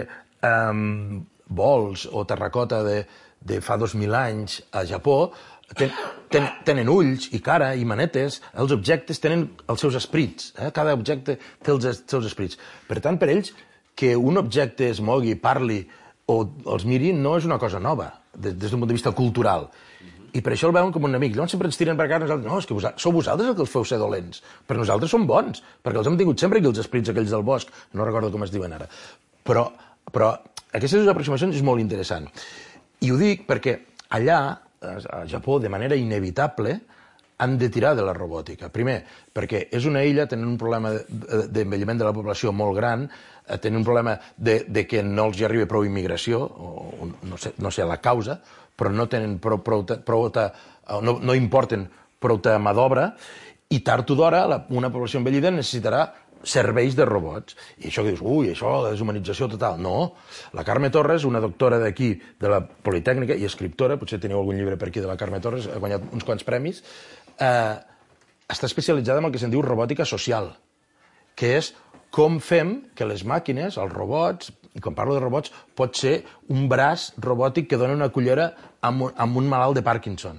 bols o terracota de fa 2.000 anys a Japó, tenen ulls i cara i manetes, els objectes tenen els seus esprits, cada objecte té els seus esprits. Per tant, per ells, que un objecte es mogui, parli o els miri no és una cosa nova, des d'un punt de vista cultural. I per això el veuen com un amic. Llavors sempre ens tiren per cara, no, és que sou vosaltres els que els feu ser dolents. Per nosaltres són bons, perquè els hem tingut sempre aquí els esprits aquells del bosc, no recordo com es diuen ara. Però aquestes dues aproximacions és molt interessant. I ho dic perquè allà, a Japó, de manera inevitable, han de tirar de la robòtica. Primer, perquè és una illa, tenen un problema d'envelliment de la població molt gran, tenen un problema de que no els hi arriba prou immigració, no sé la causa, però no tenen no importen prou mà d'obra, i tard o d'hora una població envellida necessitarà serveis de robots. I això que dius, això, la deshumanització total. No. La Carme Torres, una doctora d'aquí, de la Politècnica, i escriptora, potser teniu algun llibre per aquí de la Carme Torres, ha guanyat uns quants premis, està especialitzada en el que se'n diu robòtica social, que és com fem que les màquines, els robots, i quan parlo de robots, pot ser un braç robòtic que dona una cullera amb un malalt de Parkinson.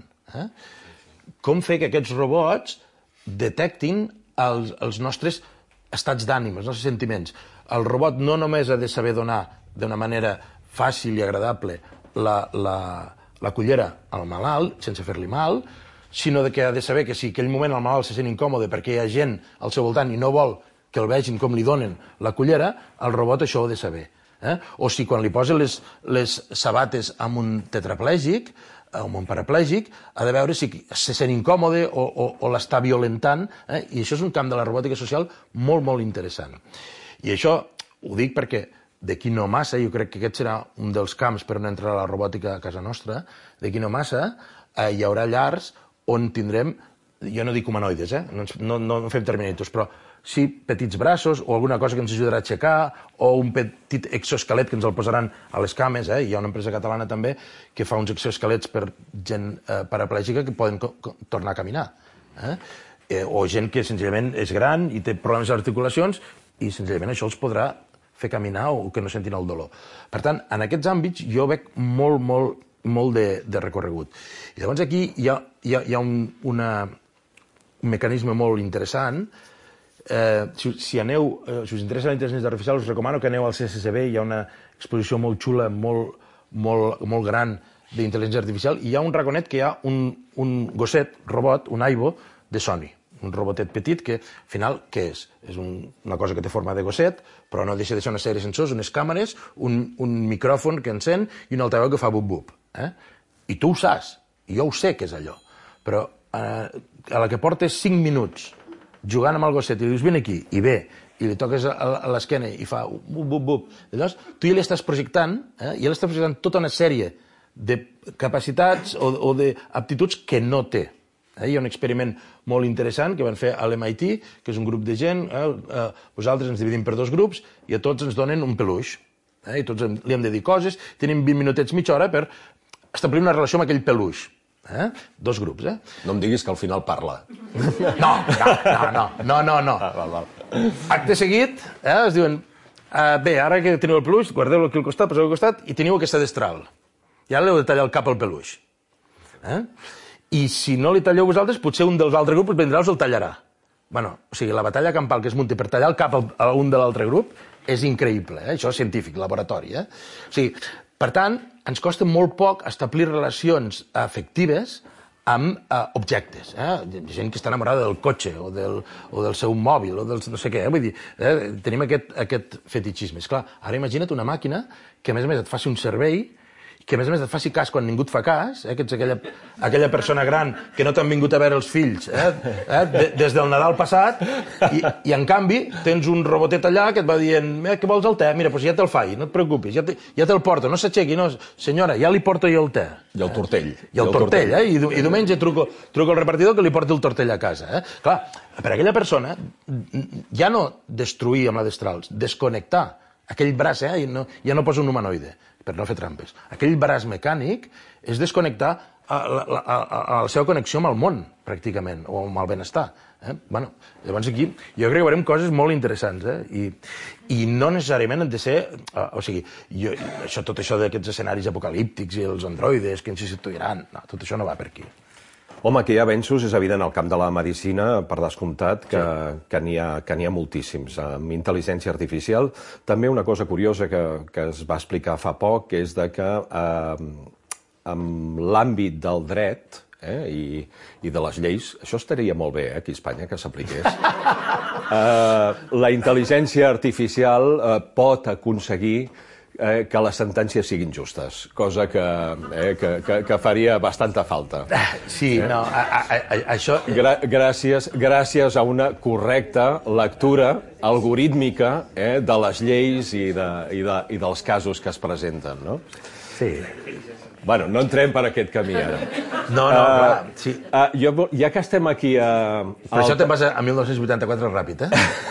Com fer que aquests robots detectin els nostres estats d'ànim, els nostres sentiments. El robot no només ha de saber donar d'una manera fàcil i agradable la cullera al malalt, sense fer-li mal, sinó que ha de saber que si en aquell moment el malalt se sent incòmode perquè hi ha gent al seu voltant i no vol que el vegin com li donen la cullera, el robot això ho ha de saber. O si quan li posa les sabates amb un tetraplègic, amb un paraplègic, ha de veure si se sent incòmode o l'està violentant, i això és un camp de la robòtica social molt, molt interessant. I això ho dic perquè d'aquí no massa, jo crec que aquest serà un dels camps per on entrarà la robòtica a casa nostra, d'aquí no massa hi haurà llars on tindrem, jo no dic humanoides, no fem Terminators, però sí petits braços o alguna cosa que ens ajudarà a aixecar o un petit exoesquelet que ens el posaran a les cames. Hi ha una empresa catalana també que fa uns exoesquelets per gent paraplègica que poden tornar a caminar. O gent que senzillament és gran i té problemes d'articulacions i senzillament això els podrà fer caminar o que no sentin el dolor. Per tant, en aquests àmbits jo veig molt de recorregut. I llavors aquí hi ha un mecanisme molt interessant. Si us interessa la intel·ligència artificial, us recomano que aneu al CSCB, hi ha una exposició molt xula, molt gran d'intel·ligència artificial, i hi ha un raconet que hi ha un gosset, robot, un Aibo, de Sony, un robotet petit que, al final, què és? És una cosa que té forma de gosset, però no deixa de ser una sèrie de sensors, unes càmeres, un micròfon que encén i un altaveu que fa bup-bup. I tu ho saps, i jo ho sé que és allò, però a la que portes 5 minuts jugant amb el gosset i li dius, vine aquí, i ve, i li toques a l'esquena i fa bup, bup, bup. Llavors, tu ja l'estàs projectant, i l'estàs projectant tota una sèrie de capacitats o d'aptituds que no té. Hi ha un experiment molt interessant que van fer a l'MIT, que és un grup de gent, vosaltres ens dividim per 2 grups i a tots ens donen un peluix. I tots li hem de dir coses, tenim 20 minutets, mitja hora per establir una relació amb aquell peluix. 2 grups, No em diguis que al final parla. No. Acte seguit, es diuen, bé, ara que teniu el peluix, guardeu-lo aquí al costat, poseu al costat, i teniu aquesta destral. I ara li heu de tallar el cap al peluix. I si no li talleu vosaltres, potser un dels altres grups vindrà i us el tallarà. O sigui, la batalla campal que es munti per tallar el cap a un de l'altre grup és increïble, això és científic, laboratori. O sigui, per tant, ens costa molt poc establir relacions afectives amb objectes. Gent que està enamorada del cotxe o del seu mòbil o del no sé què. Vull dir, tenim aquest fetichisme. Esclar, ara imagina't una màquina que a més et faci un servei, que a més et faci cas quan ningú et fa cas, que ets aquella persona gran que no t'han vingut a veure els fills des del Nadal passat, i en canvi tens un robotet allà que et va dient, què vols el te? Mira, doncs ja te'l faig, no et preocupis, ja te'l porto, no s'aixequi, no, senyora, ja li porto jo el te. I el tortell. I el tortell, i diumenge truco al repartidor que li porti el tortell a casa. Clar, per aquella persona, ja no destruir amb la destral, desconnectar aquell braç, ja no posa un humanoide, per no fer trampes. Aquell braç mecànic és desconnectar a la seva connexió amb el món, pràcticament, o amb el benestar. Llavors aquí jo crec que veurem coses molt interessants, i no necessàriament han de ser... O sigui, tot això d'aquests escenaris apocalíptics i els androides que ens substituiran, no, tot això no va per aquí. Home, que hi ha avenços, és evident, al camp de la medicina, per descomptat, que n'hi ha moltíssims. Amb intel·ligència artificial, també una cosa curiosa que es va explicar fa poc, és que amb l'àmbit del dret i de les lleis, això estaria molt bé, aquí a Espanya, que s'apliqués. La intel·ligència artificial pot aconseguir que les sentències siguin justes, cosa que faria bastanta falta. Sí, no, això... Gràcies a una correcta lectura algorítmica de les lleis i dels casos que es presenten, no? Sí. Bueno, no entrem per aquest camí, ara. No, clar, sí. Ja que estem aquí a... Per això te'n vas a 1984 ràpid,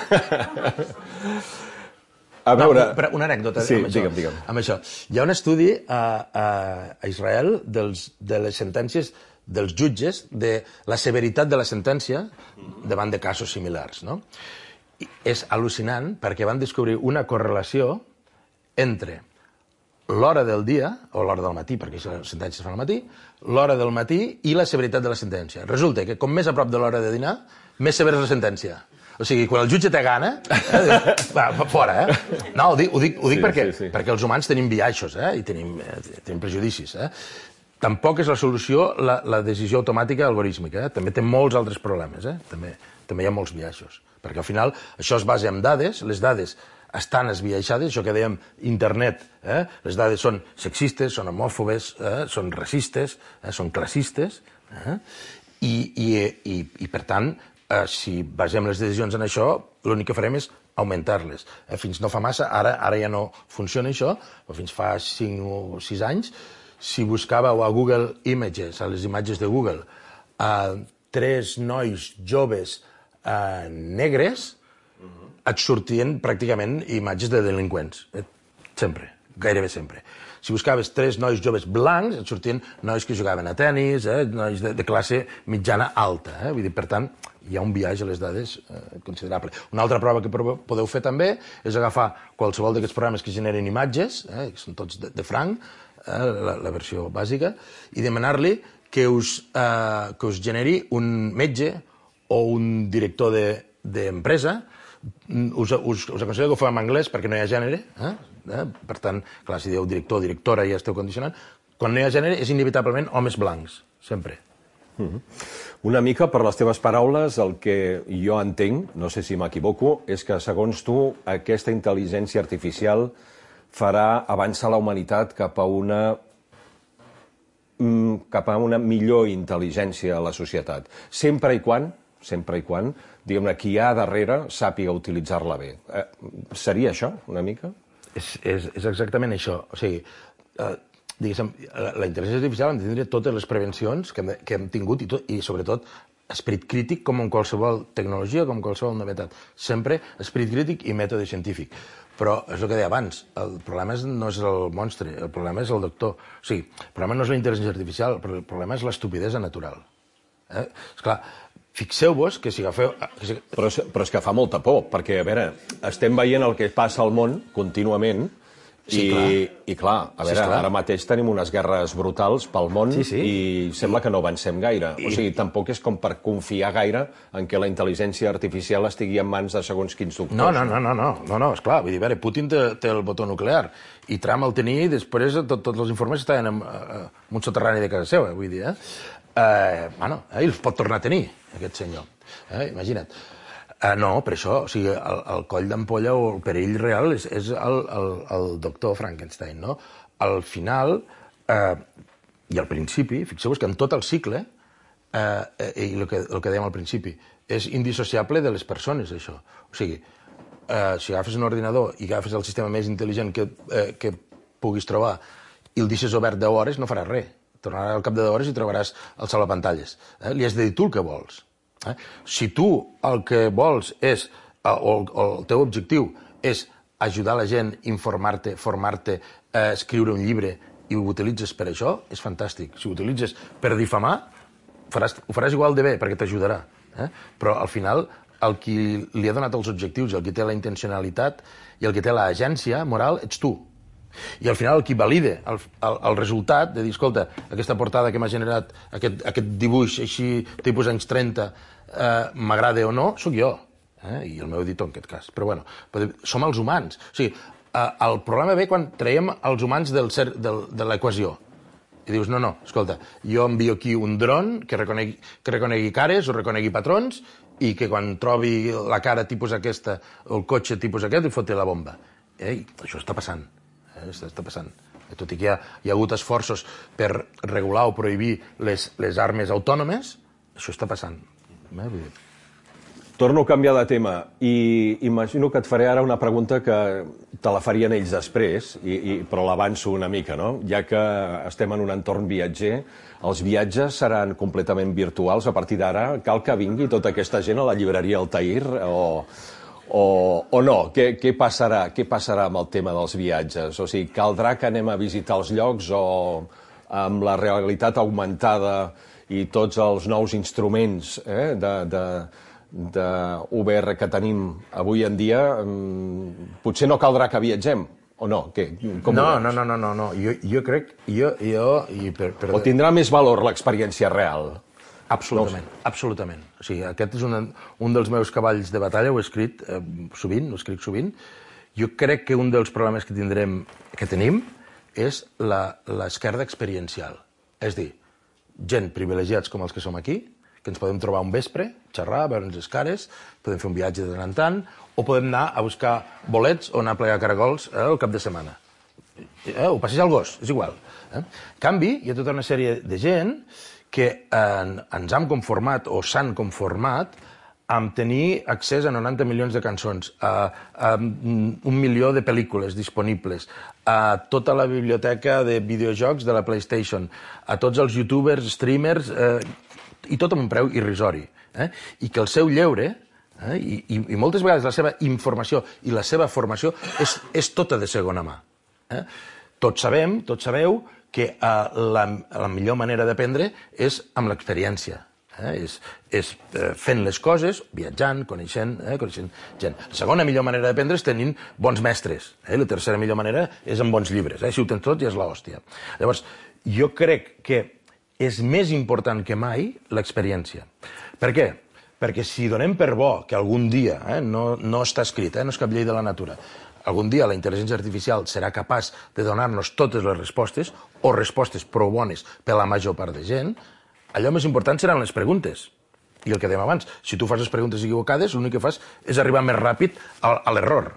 A veure... Una anècdota amb això. Digue'm. Amb això. Hi ha un estudi a Israel de les sentències dels jutges, de la severitat de la sentència davant de casos similars, no? I és al·lucinant perquè van descobrir una correlació entre l'hora del dia, o l'hora del matí, perquè les sentències es fan al matí, l'hora del matí i la severitat de la sentència. Resulta que com més a prop de l'hora de dinar, més severa és la sentència. O sigui, quan el jutge té gana, va, fora, No, ho dic perquè els humans tenim biaixos, i tenim prejudicis, Tampoc és la solució la decisió automàtica algorítmica, també té molts altres problemes, També hi ha molts biaixos. Perquè al final això es basa en dades, les dades estan esbiaixades, això que dèiem internet, les dades són sexistes, són homòfobes, són racistes, són classistes, i per tant, si basem les decisions en això, l'únic que farem és augmentar-les. Fins no fa massa, ara ja no funciona això, però fins fa 5 o 6 anys, si buscàveu a Google Images, a les imatges de Google, 3 nois joves negres, et sortien pràcticament imatges de delinqüents. Sempre, gairebé sempre. Si buscaves 3 nois joves blancs, et sortien nois que jugaven a tennis, nois de classe mitjana alta. Vull dir, per tant, hi ha un biaix a les dades considerable. Una altra prova que podeu fer també és agafar qualsevol d'aquests programes que generen imatges, que són tots de franc, la versió bàsica, i demanar-li que us generi un metge o un director d'empresa. Us aconsello que ho feu en anglès perquè no hi ha gènere. Per tant, clar, si dieu director o directora ja esteu condicionant. Quan no hi ha gènere és inevitablement homes blancs, sempre. Una mica, per les teves paraules, el que jo entenc, no sé si m'equivoco, és que, segons tu, aquesta intel·ligència artificial farà avançar la humanitat cap a una millor intel·ligència a la societat, sempre i quan, diguem-ne, qui hi ha darrere sàpiga utilitzar-la bé. Seria això, una mica? És exactament això. O sigui, diguéssim, la intel·ligència artificial ha de tindre totes les prevencions que hem tingut i sobretot, esperit crític com en qualsevol tecnologia, com en qualsevol novetat. Sempre esperit crític i mètode científic. Però és el que deia abans, el problema no és el monstre, el problema és el doctor. O sigui, el problema no és la intel·ligència artificial, el problema és l'estupidesa natural. Esclar, fixeu-vos que si agafeu... Però és que fa molta por, perquè, a veure, estem veient el que passa al món contínuament i clar, a veure, ara mateix tenim unes guerres brutals pel món i sembla que no avancem gaire. O sigui, tampoc és com per confiar gaire en què la intel·ligència artificial estigui en mans de segons quins doctors. No, esclar, vull dir, a veure, Putin té el botó nuclear i Trump el tenia i després tots els informes estaven en un soterrani de casa seva, vull dir, i els pot tornar a tenir, aquest senyor. Imagina't. No, per això, o sigui, el coll d'ampolla o el perill real és el doctor Frankenstein, no? Al final, i al principi, fixeu-vos que en tot el cicle, i el que dèiem al principi, és indissociable de les persones, això. O sigui, si agafes un ordinador i agafes el sistema més intel·ligent que puguis trobar i el deixes obert 10 hores, no faràs res. Tornaràs al cap de 10 hores i trobaràs el salvapantalles. Li has de dir tu el que vols. Si tu el que vols és, o el teu objectiu és ajudar la gent, informar-te, formar-te, escriure un llibre i ho utilitzes per això, és fantàstic. Si ho utilitzes per difamar, ho faràs igual de bé, perquè t'ajudarà. Però al final el qui li ha donat els objectius i el qui té la intencionalitat i el que té l'agència moral ets tu. I al final el qui valida el resultat de dir, escolta, aquesta portada que m'ha generat aquest dibuix així tipus anys 30 m'agrada o no, sóc jo. I el meu editor en aquest cas. Però bueno, som els humans. O sigui, el problema ve quan traiem els humans de l'equació. I dius, no, escolta, jo envio aquí un dron que reconegui cares o reconegui patrons i que quan trobi la cara tipus aquesta o el cotxe tipus aquest li foti la bomba. Això està passant. Està passant. Tot i que hi ha hagut esforços per regular o prohibir les armes autònomes, això està passant. Torno a canviar de tema i imagino que et faré ara una pregunta que te la farien ells després, però l'avanço una mica, no? Ja que estem en un entorn viatger, els viatges seran completament virtuals a partir d'ara? Cal que vingui tota aquesta gent a la llibreria Altair o no? Què passarà amb el tema dels viatges? O sigui, caldrà que anem a visitar els llocs o amb la realitat augmentada i tots els nous instruments de VR que tenim avui en dia, potser no caldrà que viatgem, o no? No. Jo crec... O tindrà més valor l'experiència real? Absolutament. O sigui, aquest és un dels meus cavalls de batalla, ho he escrit sovint. Jo crec que un dels problemes que tenim és l'esquerda experiencial. És dir, gent privilegiats com els que som aquí, que ens podem trobar un vespre, xerrar, veure'ns les cares, podem fer un viatge de tant en tant, o podem anar a buscar bolets o anar a plegar caragols el cap de setmana. O passejar el gos, és igual. En canvi, hi ha tota una sèrie de gent que ens hem conformat o s'han conformat amb tenir accés a 90 milions de cançons, a 1 milió de pel·lícules disponibles, a tota la biblioteca de videojocs de la PlayStation, a tots els youtubers, streamers, i tot amb un preu irrisori. I que el seu lleure, i moltes vegades la seva informació i la seva formació és tota de segona mà. Tots sabeu que la millor manera d'aprendre és amb l'experiència. És fent les coses, viatjant, coneixent gent. La segona millor manera d'aprendre és tenint bons mestres. La tercera millor manera és amb bons llibres. Si ho tens tot ja és l'hòstia. Llavors, jo crec que és més important que mai l'experiència. Per què? Perquè si donem per bo que algun dia, no està escrit, no és cap llei de la natura, algun dia la intel·ligència artificial serà capaç de donar-nos totes les respostes, o respostes prou bones per la major part de gent, allò més important seran les preguntes. I el que dèiem abans, si tu fas les preguntes equivocades, l'únic que fas és arribar més ràpid a l'error.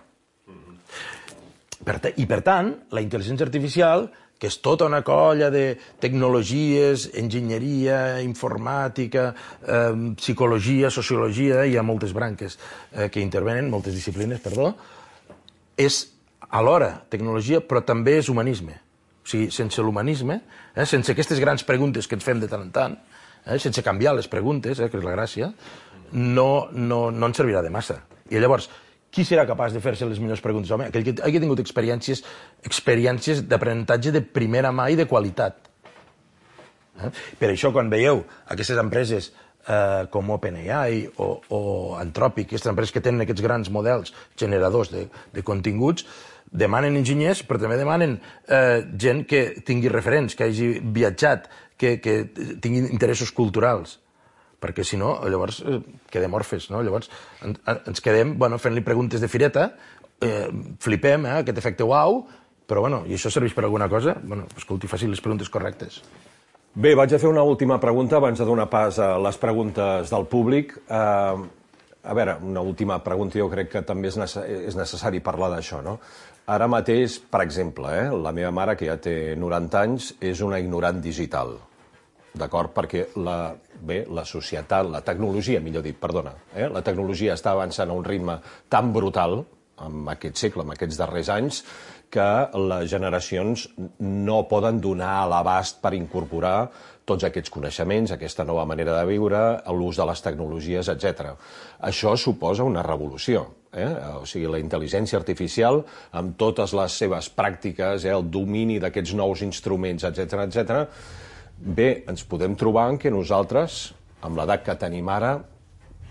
I per tant, la intel·ligència artificial, que és tota una colla de tecnologies, enginyeria, informàtica, psicologia, sociologia, hi ha moltes branques que intervenen, moltes disciplines, perdó, és alhora tecnologia, però també és humanisme. O sigui, sense l'humanisme, sense aquestes grans preguntes que ens fem de tant en tant, sense canviar les preguntes, que és la gràcia, no ens servirà de massa. I llavors, qui serà capaç de fer-se les millors preguntes? Home, aquell que ha tingut experiències d'aprenentatge de primera mà i de qualitat. Per això, quan veieu aquestes empreses com OpenAI o Anthropic, aquestes empreses que tenen aquests grans models generadors de continguts, demanen enginyers, però també demanen gent que tingui referents, que hagi viatjat, que tingui interessos culturals. Perquè si no, llavors quedem orfes, no? Llavors ens quedem fent-li preguntes de fireta, flipem, aquest efecte uau, però i això serveix per alguna cosa? Escolti, faci les preguntes correctes. Bé, vaig a fer una última pregunta abans de donar pas a les preguntes del públic. A veure, una última pregunta, jo crec que també és necessari parlar d'això, no? Ara mateix, per exemple, la meva mare, que ja té 90 anys, és una ignorant digital. D'acord? Perquè la societat, la tecnologia, millor dit, perdona, la tecnologia està avançant a un ritme tan brutal en aquest segle, en aquests darrers anys, que les generacions no poden donar a l'abast per incorporar tots aquests coneixements, aquesta nova manera de viure, l'ús de les tecnologies, etc. Això suposa una revolució. O sigui, la intel·ligència artificial, amb totes les seves pràctiques, el domini d'aquests nous instruments, etc. Bé, ens podem trobar que nosaltres, amb l'edat que tenim ara,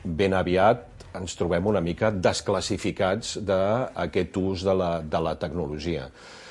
ben aviat ens trobem una mica desclassificats d'aquest ús de la tecnologia.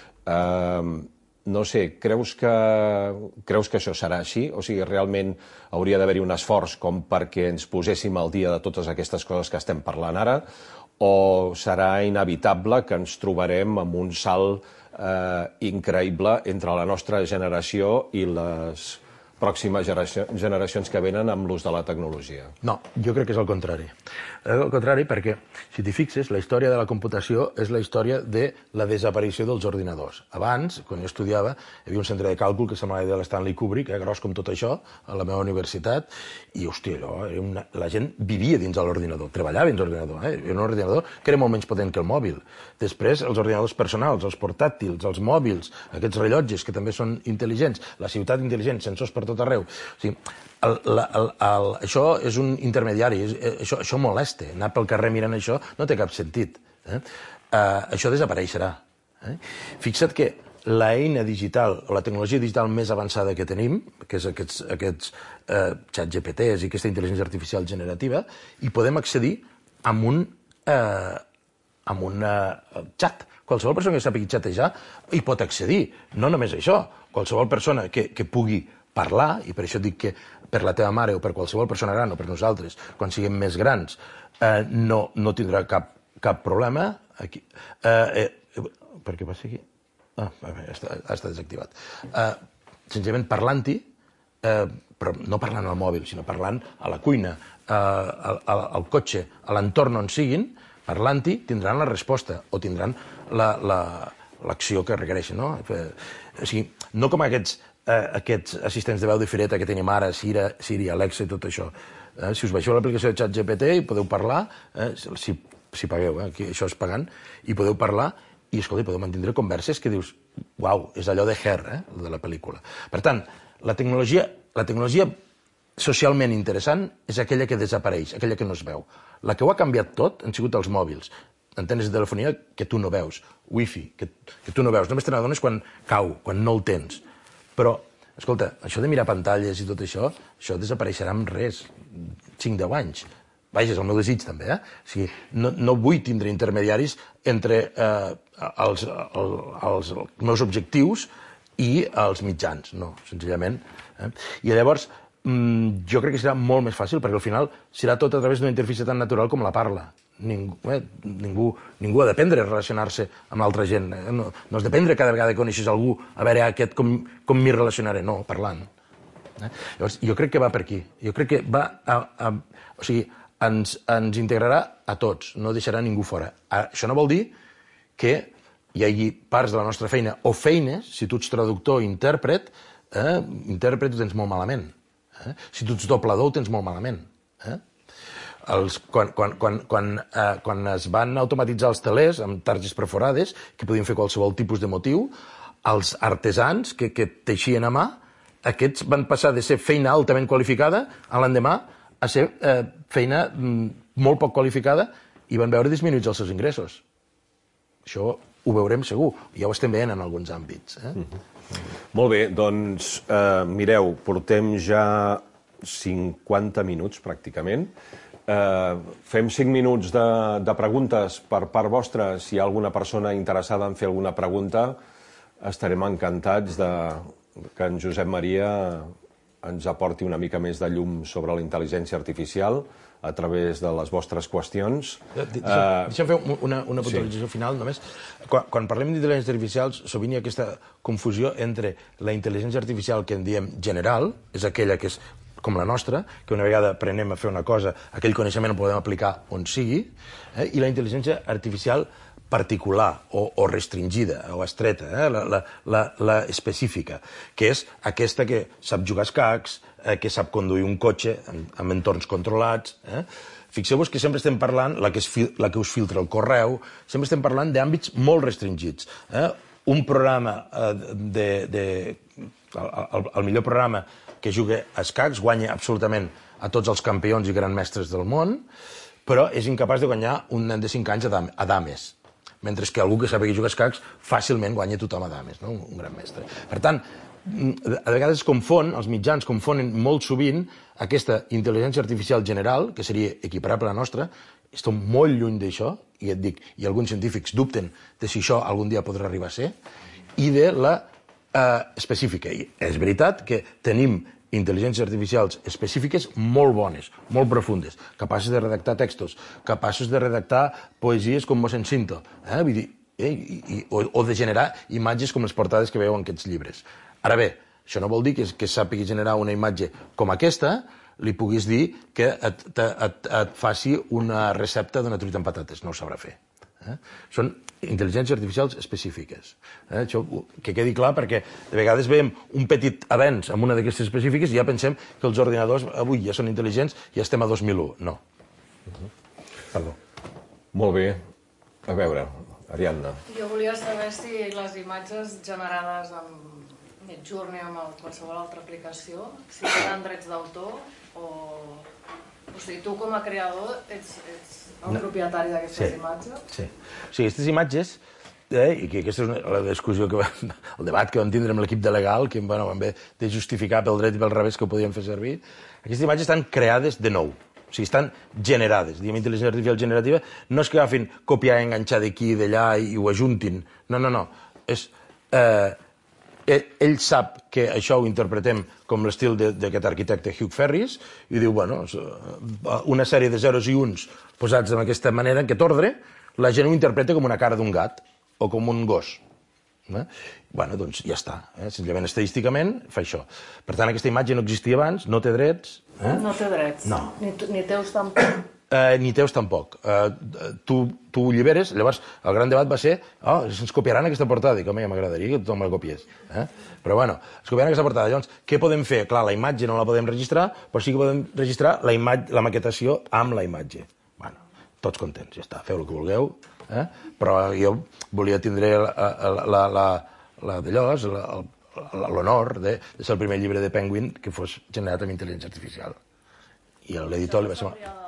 No sé, creus que això serà així? O sigui, realment hauria d'haver-hi un esforç com perquè ens poséssim al dia de totes aquestes coses que estem parlant ara? O serà inevitable que ens trobarem amb un salt increïble entre la nostra generació i les pròximes generacions que venen amb l'ús de la tecnologia? No, jo crec que és el contrari. És el contrari perquè, si t'hi fixes, la història de la computació és la història de la desaparició dels ordinadors. Abans, quan jo estudiava, hi havia un centre de càlcul que semblava de l'Stanley Kubrick, gros com tot això, a la meva universitat, i, hòstia, allò, la gent vivia dins de l'ordinador, treballava dins de l'ordinador. Era un ordinador que era molt menys potent que el mòbil. Després, els ordinadors personals, els portàtils, els mòbils, aquests rellotges que també són intel·ligents, la ciutat intel·ligent, sensors per tot arreu. O sigui, això és un intermediari, això molesta. Anar pel carrer mirant això no té cap sentit. Això desapareixerà. Fixa't que l'eina digital, o la tecnologia digital més avançada que tenim, que és aquests ChatGPTs i aquesta intel·ligència artificial generativa, hi podem accedir amb un xat. Qualsevol persona que sàpiga xatejar hi pot accedir. No només això. Qualsevol persona que pugui parlar, i per això dic que per la teva mare o per qualsevol persona gran o per nosaltres, quan siguem més grans, no tindrà cap problema. Per què va ser aquí? Ha estat desactivat. Senzillament parlant-hi, però no parlant al mòbil, sinó parlant a la cuina, al cotxe, a l'entorn on siguin, parlant-hi tindran la resposta o tindran l'acció que requereixen. O sigui, no com aquests assistents de veu de fireta que tenim ara, Siri, Alexa i tot això. Si us baixeu l'aplicació de ChatGPT i podeu parlar, si pagueu, això és pagant, i podeu parlar i, escolta, podeu mantindre converses que dius, uau, és allò de Her, de la pel·lícula. Per tant, la tecnologia socialment interessant és aquella que desapareix, aquella que no es veu. La que ho ha canviat tot han sigut els mòbils, antenes de telefonia que tu no veus, wifi, que tu no veus, només te n'adones quan cau, quan no el tens. Però, escolta, això de mirar pantalles i tot això desapareixerà amb res, 5-10 anys. Vaja, és el meu desig també, O sigui, no vull tindre intermediaris entre els meus objectius i els mitjans, no, senzillament. I llavors, jo crec que serà molt més fàcil, perquè al final serà tot a través d'una interfície tan natural com la parla. Ningú ha d'aprendre a relacionar-se amb l'altra gent. No has d'aprendre cada vegada que coneixes algú a veure aquest com m'hi relacionaré. No, parlant. Llavors, jo crec que va per aquí. Jo crec que va o sigui, ens integrarà a tots, no deixarà ningú fora. Això no vol dir que hi hagi parts de la nostra feina o feines, si tu ets traductor o intèrpret ho tens molt malament. Si tu ets doblador ho tens molt malament. Quan es van automatitzar els telers amb targes perforades, que podien fer qualsevol tipus de motiu, els artesans que teixien a mà, aquests van passar de ser feina altament qualificada a l'endemà a ser feina molt poc qualificada i van veure disminuïts els seus ingressos. Això ho veurem segur. Ja ho estem veient en alguns àmbits. Molt bé, doncs mireu, portem ja 50 minuts pràcticament. Fem 5 minuts de preguntes per part vostra. Si hi ha alguna persona interessada en fer alguna pregunta, estarem encantats que en Josep Maria ens aporti una mica més de llum sobre la intel·ligència artificial a través de les vostres qüestions. Deixa'm fer una puntualització final només. Quan parlem d'intel·ligència artificial, sovint hi ha aquesta confusió entre la intel·ligència artificial que en diem general, és aquella que és com la nostra, que una vegada aprenem a fer una cosa, aquell coneixement el podem aplicar on sigui, i la intel·ligència artificial particular o restringida o estreta, la específica, que és aquesta que sap jugar a escacs, que sap conduir un cotxe en entorns controlats. Fixeu-vos que sempre estem parlant, la que us filtra el correu, sempre estem parlant d'àmbits molt restringits. Un programa, el millor programa que juga a escacs, guanya absolutament a tots els campions i grans mestres del món, però és incapaç de guanyar un nen de 5 anys a dames. Mentre que algú que sàpiga jugar a escacs fàcilment guanya tothom a dames, un gran mestre. Per tant, a vegades els mitjans confonen molt sovint aquesta intel·ligència artificial general, que seria equiparable a la nostra, estem molt lluny d'això, i et dic, i alguns científics dubten de si això algun dia podrà arribar a ser, i de la específica. I és veritat que tenim intel·ligències artificials específiques molt bones, molt profundes, capaces de redactar textos, capaces de redactar poesies com Mossèn Cinto, vull dir, o de generar imatges com les portades que veieu en aquests llibres. Ara bé, això no vol dir que sàpigui generar una imatge com aquesta, li puguis dir que et faci una recepta d'una truita amb patates. No ho sabrà fer. Són intel·ligències artificials específiques. Això que quedi clar, perquè de vegades veiem un petit avenç en una d'aquestes específiques i ja pensem que els ordinadors avui ja són intel·ligents i ja estem a 2001. No. Perdó. Molt bé. A veure, Ariadna. Jo volia saber si les imatges generades amb Midjourney o amb qualsevol altra aplicació, si tenen drets d'autor o sigui, tu com a creador ets el propietari d'aquestes imatges? Sí. O sigui, aquestes imatges, i que aquesta és la discussió, el debat que vam tindre amb l'equip de legal, que vam haver de justificar pel dret i pel revés que ho podíem fer servir, aquestes imatges estan creades de nou. O sigui, estan generades. Diguem, intel·ligència artificial generativa no és que agafin copiar i enganxar d'aquí i d'allà i ho ajuntin. No. Ell sap que això ho interpretem com l'estil d'aquest arquitecte Hugh Ferris i diu, bueno, una sèrie de zeros i uns posats d'aquesta manera, en aquest ordre, la gent ho interpreta com una cara d'un gat o com un gos. Bueno, doncs ja està. Simplement estadísticament fa això. Per tant, aquesta imatge no existia abans, no té drets. No té drets? No. Ni teus tampoc? Ni teus tampoc. Tu ho alliberes, llavors el gran debat va ser ens copiaran aquesta portada. Dic, home, ja m'agradaria que tothom me la copiés. Però bueno, ens copiaran aquesta portada. Llavors, què podem fer? Clar, la imatge no la podem registrar, però sí que podem registrar la maquetació amb la imatge. Bueno, tots contents, ja està, feu el que vulgueu. Però jo volia tindre l'honor de ser el primer llibre de Penguin que fos generat amb intel·ligència artificial. I l'editor li va ser...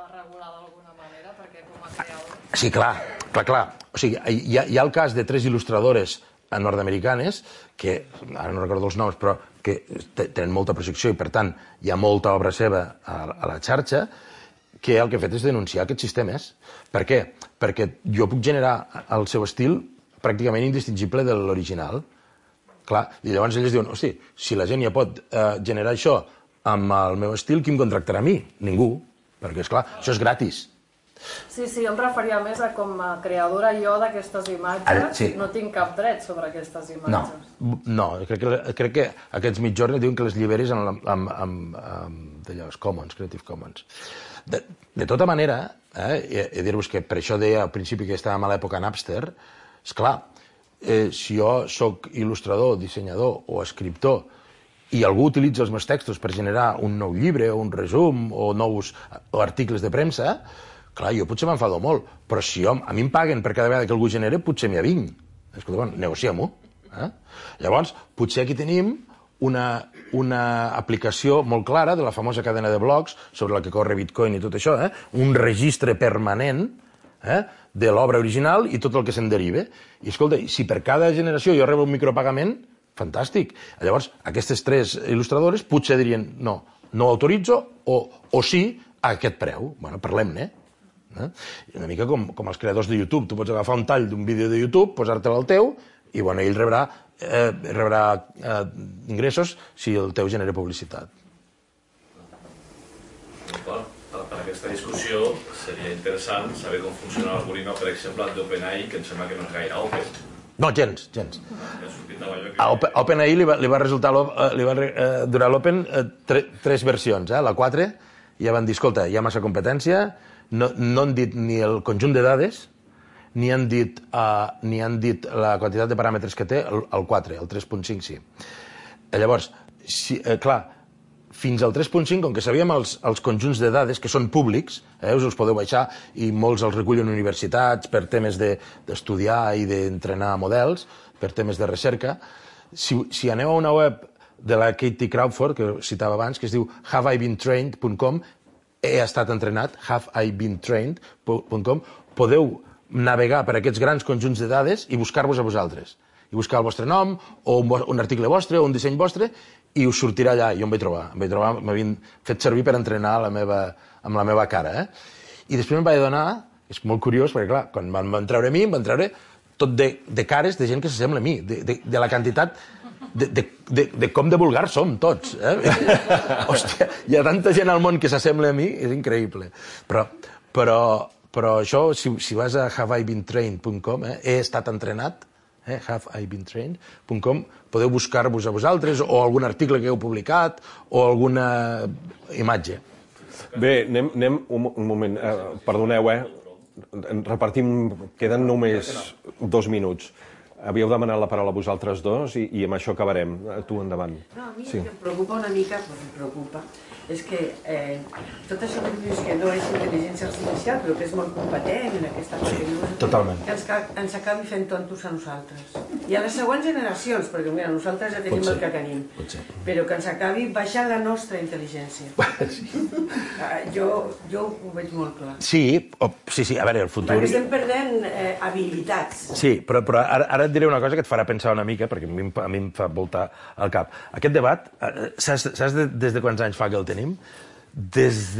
Sí, clar. O sigui, hi ha el cas de 3 il·lustradores nord-americanes, que ara no recordo els noms, però que tenen molta projecció i, per tant, hi ha molta obra seva a la xarxa, que el que ha fet és denunciar aquests sistemes. Per què? Perquè jo puc generar el seu estil pràcticament indistingible de l'original. Clar, i llavors ells diuen, hosti, si la gent ja pot generar això amb el meu estil, qui em contractarà a mi? Ningú, perquè, esclar, això és gratis. Sí, jo em referia més a com a creadora jo d'aquestes imatges, no tinc cap dret sobre aquestes imatges. No, crec que aquests Midjourney diuen que les lliberis amb Commons, Creative Commons. De tota manera, he de dir-vos que per això deia al principi que estàvem a l'època Napster, esclar, si jo soc il·lustrador, dissenyador o escriptor i algú utilitza els meus textos per generar un nou llibre o un resum o nous articles de premsa, clar, jo potser m'enfado molt, però si a mi em paguen per cada vegada que algú genera, potser m'hi avinc. Escolta, negociem-ho. Llavors, potser aquí tenim una aplicació molt clara de la famosa cadena de blocs sobre la que corre Bitcoin i tot això, un registre permanent de l'obra original i tot el que se'n deriva. I escolta, si per cada generació jo rebo un micropagament, fantàstic. Llavors, aquestes 3 il·lustradores potser dirien no autoritzo o sí a aquest preu. Bueno, parlem-ne. Una mica com els creadors de YouTube. Tu pots agafar un tall d'un vídeo de YouTube, posar-te'l al teu, i ell rebrà ingressos si el teu genera publicitat. Per aquesta discussió seria interessant saber com funciona l'algoritme, per exemple, d'OpenAI, que em sembla que no és gaire open. No, gens. A OpenAI li va durar l'Open 3 versions. La 4 ja van dir, escolta, hi ha massa competència, no han dit ni el conjunt de dades, ni han dit la quantitat de paràmetres que té el 4, el 3.5 sí. Llavors, clar, fins al 3.5, com que sabíem els conjunts de dades, que són públics, us els podeu baixar, i molts els recullen universitats per temes d'estudiar i d'entrenar models, per temes de recerca, si aneu a una web de la Katie Crawford, que citava abans, que es diu haveibeentrained.com, he estat entrenat, haveibeentrained.com, podeu navegar per aquests grans conjunts de dades i buscar-vos a vosaltres. i buscar el vostre nom, o un article vostre, o un disseny vostre, i us sortirà allà. Jo em vaig trobar, m'havien fet servir per entrenar amb la meva cara. I després em vaig adonar, és molt curiós, perquè clar, quan em van treure a mi, em van treure tot de cares de gent que s'assembla a mi, de la quantitat de com de vulgars som tots. Hòstia, hi ha tanta gent al món que s'assembla a mi, és increïble. Però això, si vas a haveibeentrained.com, he estat entrenat, haveibeentrained.com, podeu buscar-vos a vosaltres, o algun article que heu publicat, o alguna imatge. Bé, anem un moment. Perdoneu, repartim... Queden només 2 minuts. Havíeu demanat la paraula vosaltres dos i amb això acabarem. Tu, endavant. No, a mi el que em preocupa una mica, em preocupa, és que tot això que dius que no és intel·ligència artificial, però que és molt competent en aquesta cosa que dius, totalment. Ens acabi fent tontos a nosaltres. I a les següents generacions, perquè mira, nosaltres ja tenim el que tenim, però que ens acabi baixant la nostra intel·ligència. Jo ho veig molt clar. Sí, a veure, el futur... Perquè estem perdent habilitats. Sí, però ara et diré una cosa que et farà pensar una mica, perquè a mi em fa voltar el cap. Aquest debat, saps des de quants anys fa que el tenim? Des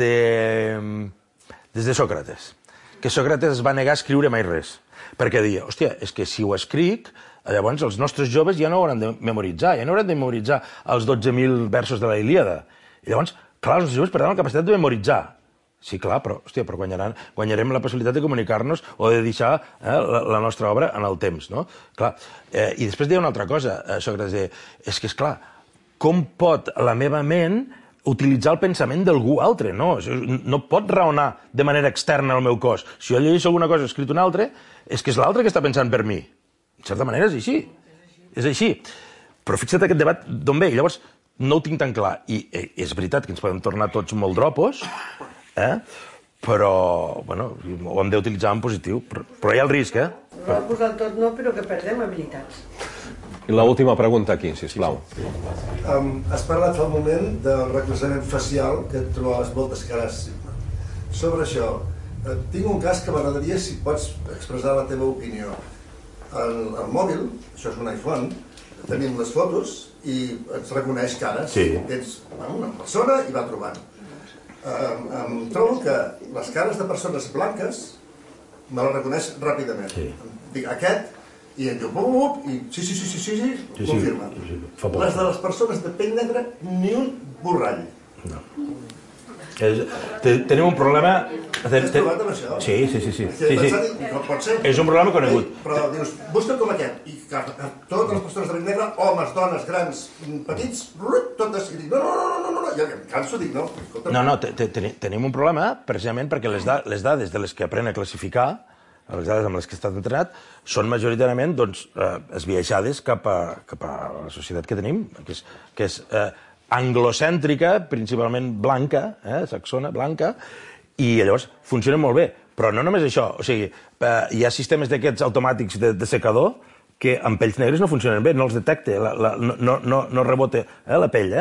de Sòcrates. Que Sòcrates es va negar a escriure mai res. Perquè deia, hòstia, és que si ho escric, llavors els nostres joves ja no hauran de memoritzar, els 12.000 versos de la Ilíada. I llavors, clar, els nostres joves perdran la capacitat de memoritzar. Sí, clar, però guanyarem la possibilitat de comunicar-nos o de deixar la nostra obra en el temps, no? Clar, i després deia una altra cosa, Sòcrates deia, és que, esclar, com pot la meva ment utilitzar el pensament d'algú altre? No pot raonar de manera externa al meu cos. Si jo llegeixo alguna cosa escrit un altre, és que és l'altre que està pensant per mi. En certa manera és així. És així. Però fixa't aquest debat d'on ve. Llavors, no ho tinc tan clar. I és veritat que ens podem tornar tots molt dropos, però, bueno, ho hem d'utilitzar en positiu. Però hi ha el risc, Dropos del tot no, però que perdem habilitats. I l'última pregunta aquí, sisplau. Has parlat fa un moment del reconeixement facial que et trobaves moltes cares. Sobre això, tinc un cas que m'agradaria si pots expressar la teva opinió. Al mòbil, això és un iPhone, tenim les fotos i ens reconeix cares. Tens una persona i va trobant. Em trobo que les cares de persones blanques me les reconeix ràpidament. Dic, aquest, i em diu, i sí, confirma. Les de les persones de pell negra, ni un borrall. No. Tenim un problema... Has trobat amb això? Sí. No pot ser. És un problema conegut. Però dius, busca com aquest. I totes les persones de pell negra, homes, dones, grans, petits, totes, i dic, no, i em canso, dic, no. No, tenim un problema precisament perquè les dades de les que aprèn a classificar, les dades amb les que he estat entrenat, són majoritàriament esbiaixades cap a la societat que tenim, que és anglocèntrica, principalment blanca, saxona, blanca, i llavors funcionen molt bé. Però no només això, o sigui, hi ha sistemes d'aquests automàtics de secador que amb pells negres no funcionen bé, no els detecta, no rebota la pell.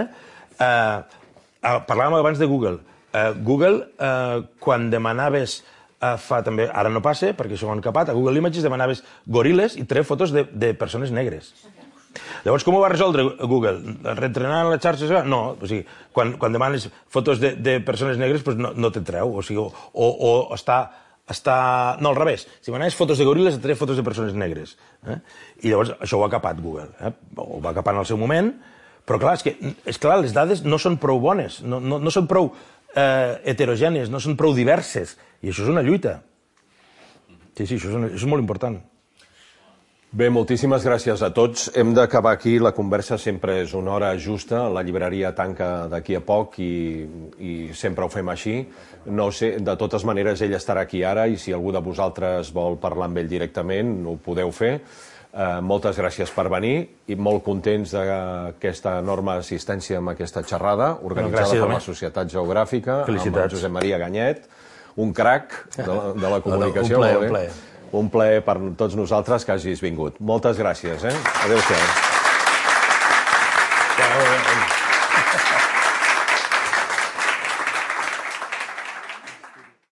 Parlàvem abans de Google. Google, quan demanaves també, ara no passa, perquè això ho han capat, a Google Images demanaves goril·les i treure fotos de persones negres. Llavors, com ho va resoldre Google? Reentrenant les xarxes? No, o sigui, quan demanes fotos de persones negres no te treu, o sigui, o està... No, al revés, si demanaves fotos de goril·les, et treu fotos de persones negres. I llavors això ho ha capat Google, ho va capar en el seu moment, però clar, és clar, les dades no són prou bones, no són prou heterogènies, no són prou diverses, i això és una lluita. Sí, això és molt important. Bé, moltíssimes gràcies a tots. Hem d'acabar aquí, la conversa sempre és una hora justa, la llibreria tanca d'aquí a poc i sempre ho fem així. No sé, de totes maneres ell estarà aquí ara i si algú de vosaltres vol parlar amb ell directament ho podeu fer. Moltes gràcies per venir i molt contents d'aquesta enorme assistència amb aquesta xerrada organitzada per la Societat Geogràfica amb el Josep Maria Ganyet, un crac de la comunicació. Un plaer. Un plaer per tots nosaltres que hagis vingut. Moltes gràcies. Adéu-siau.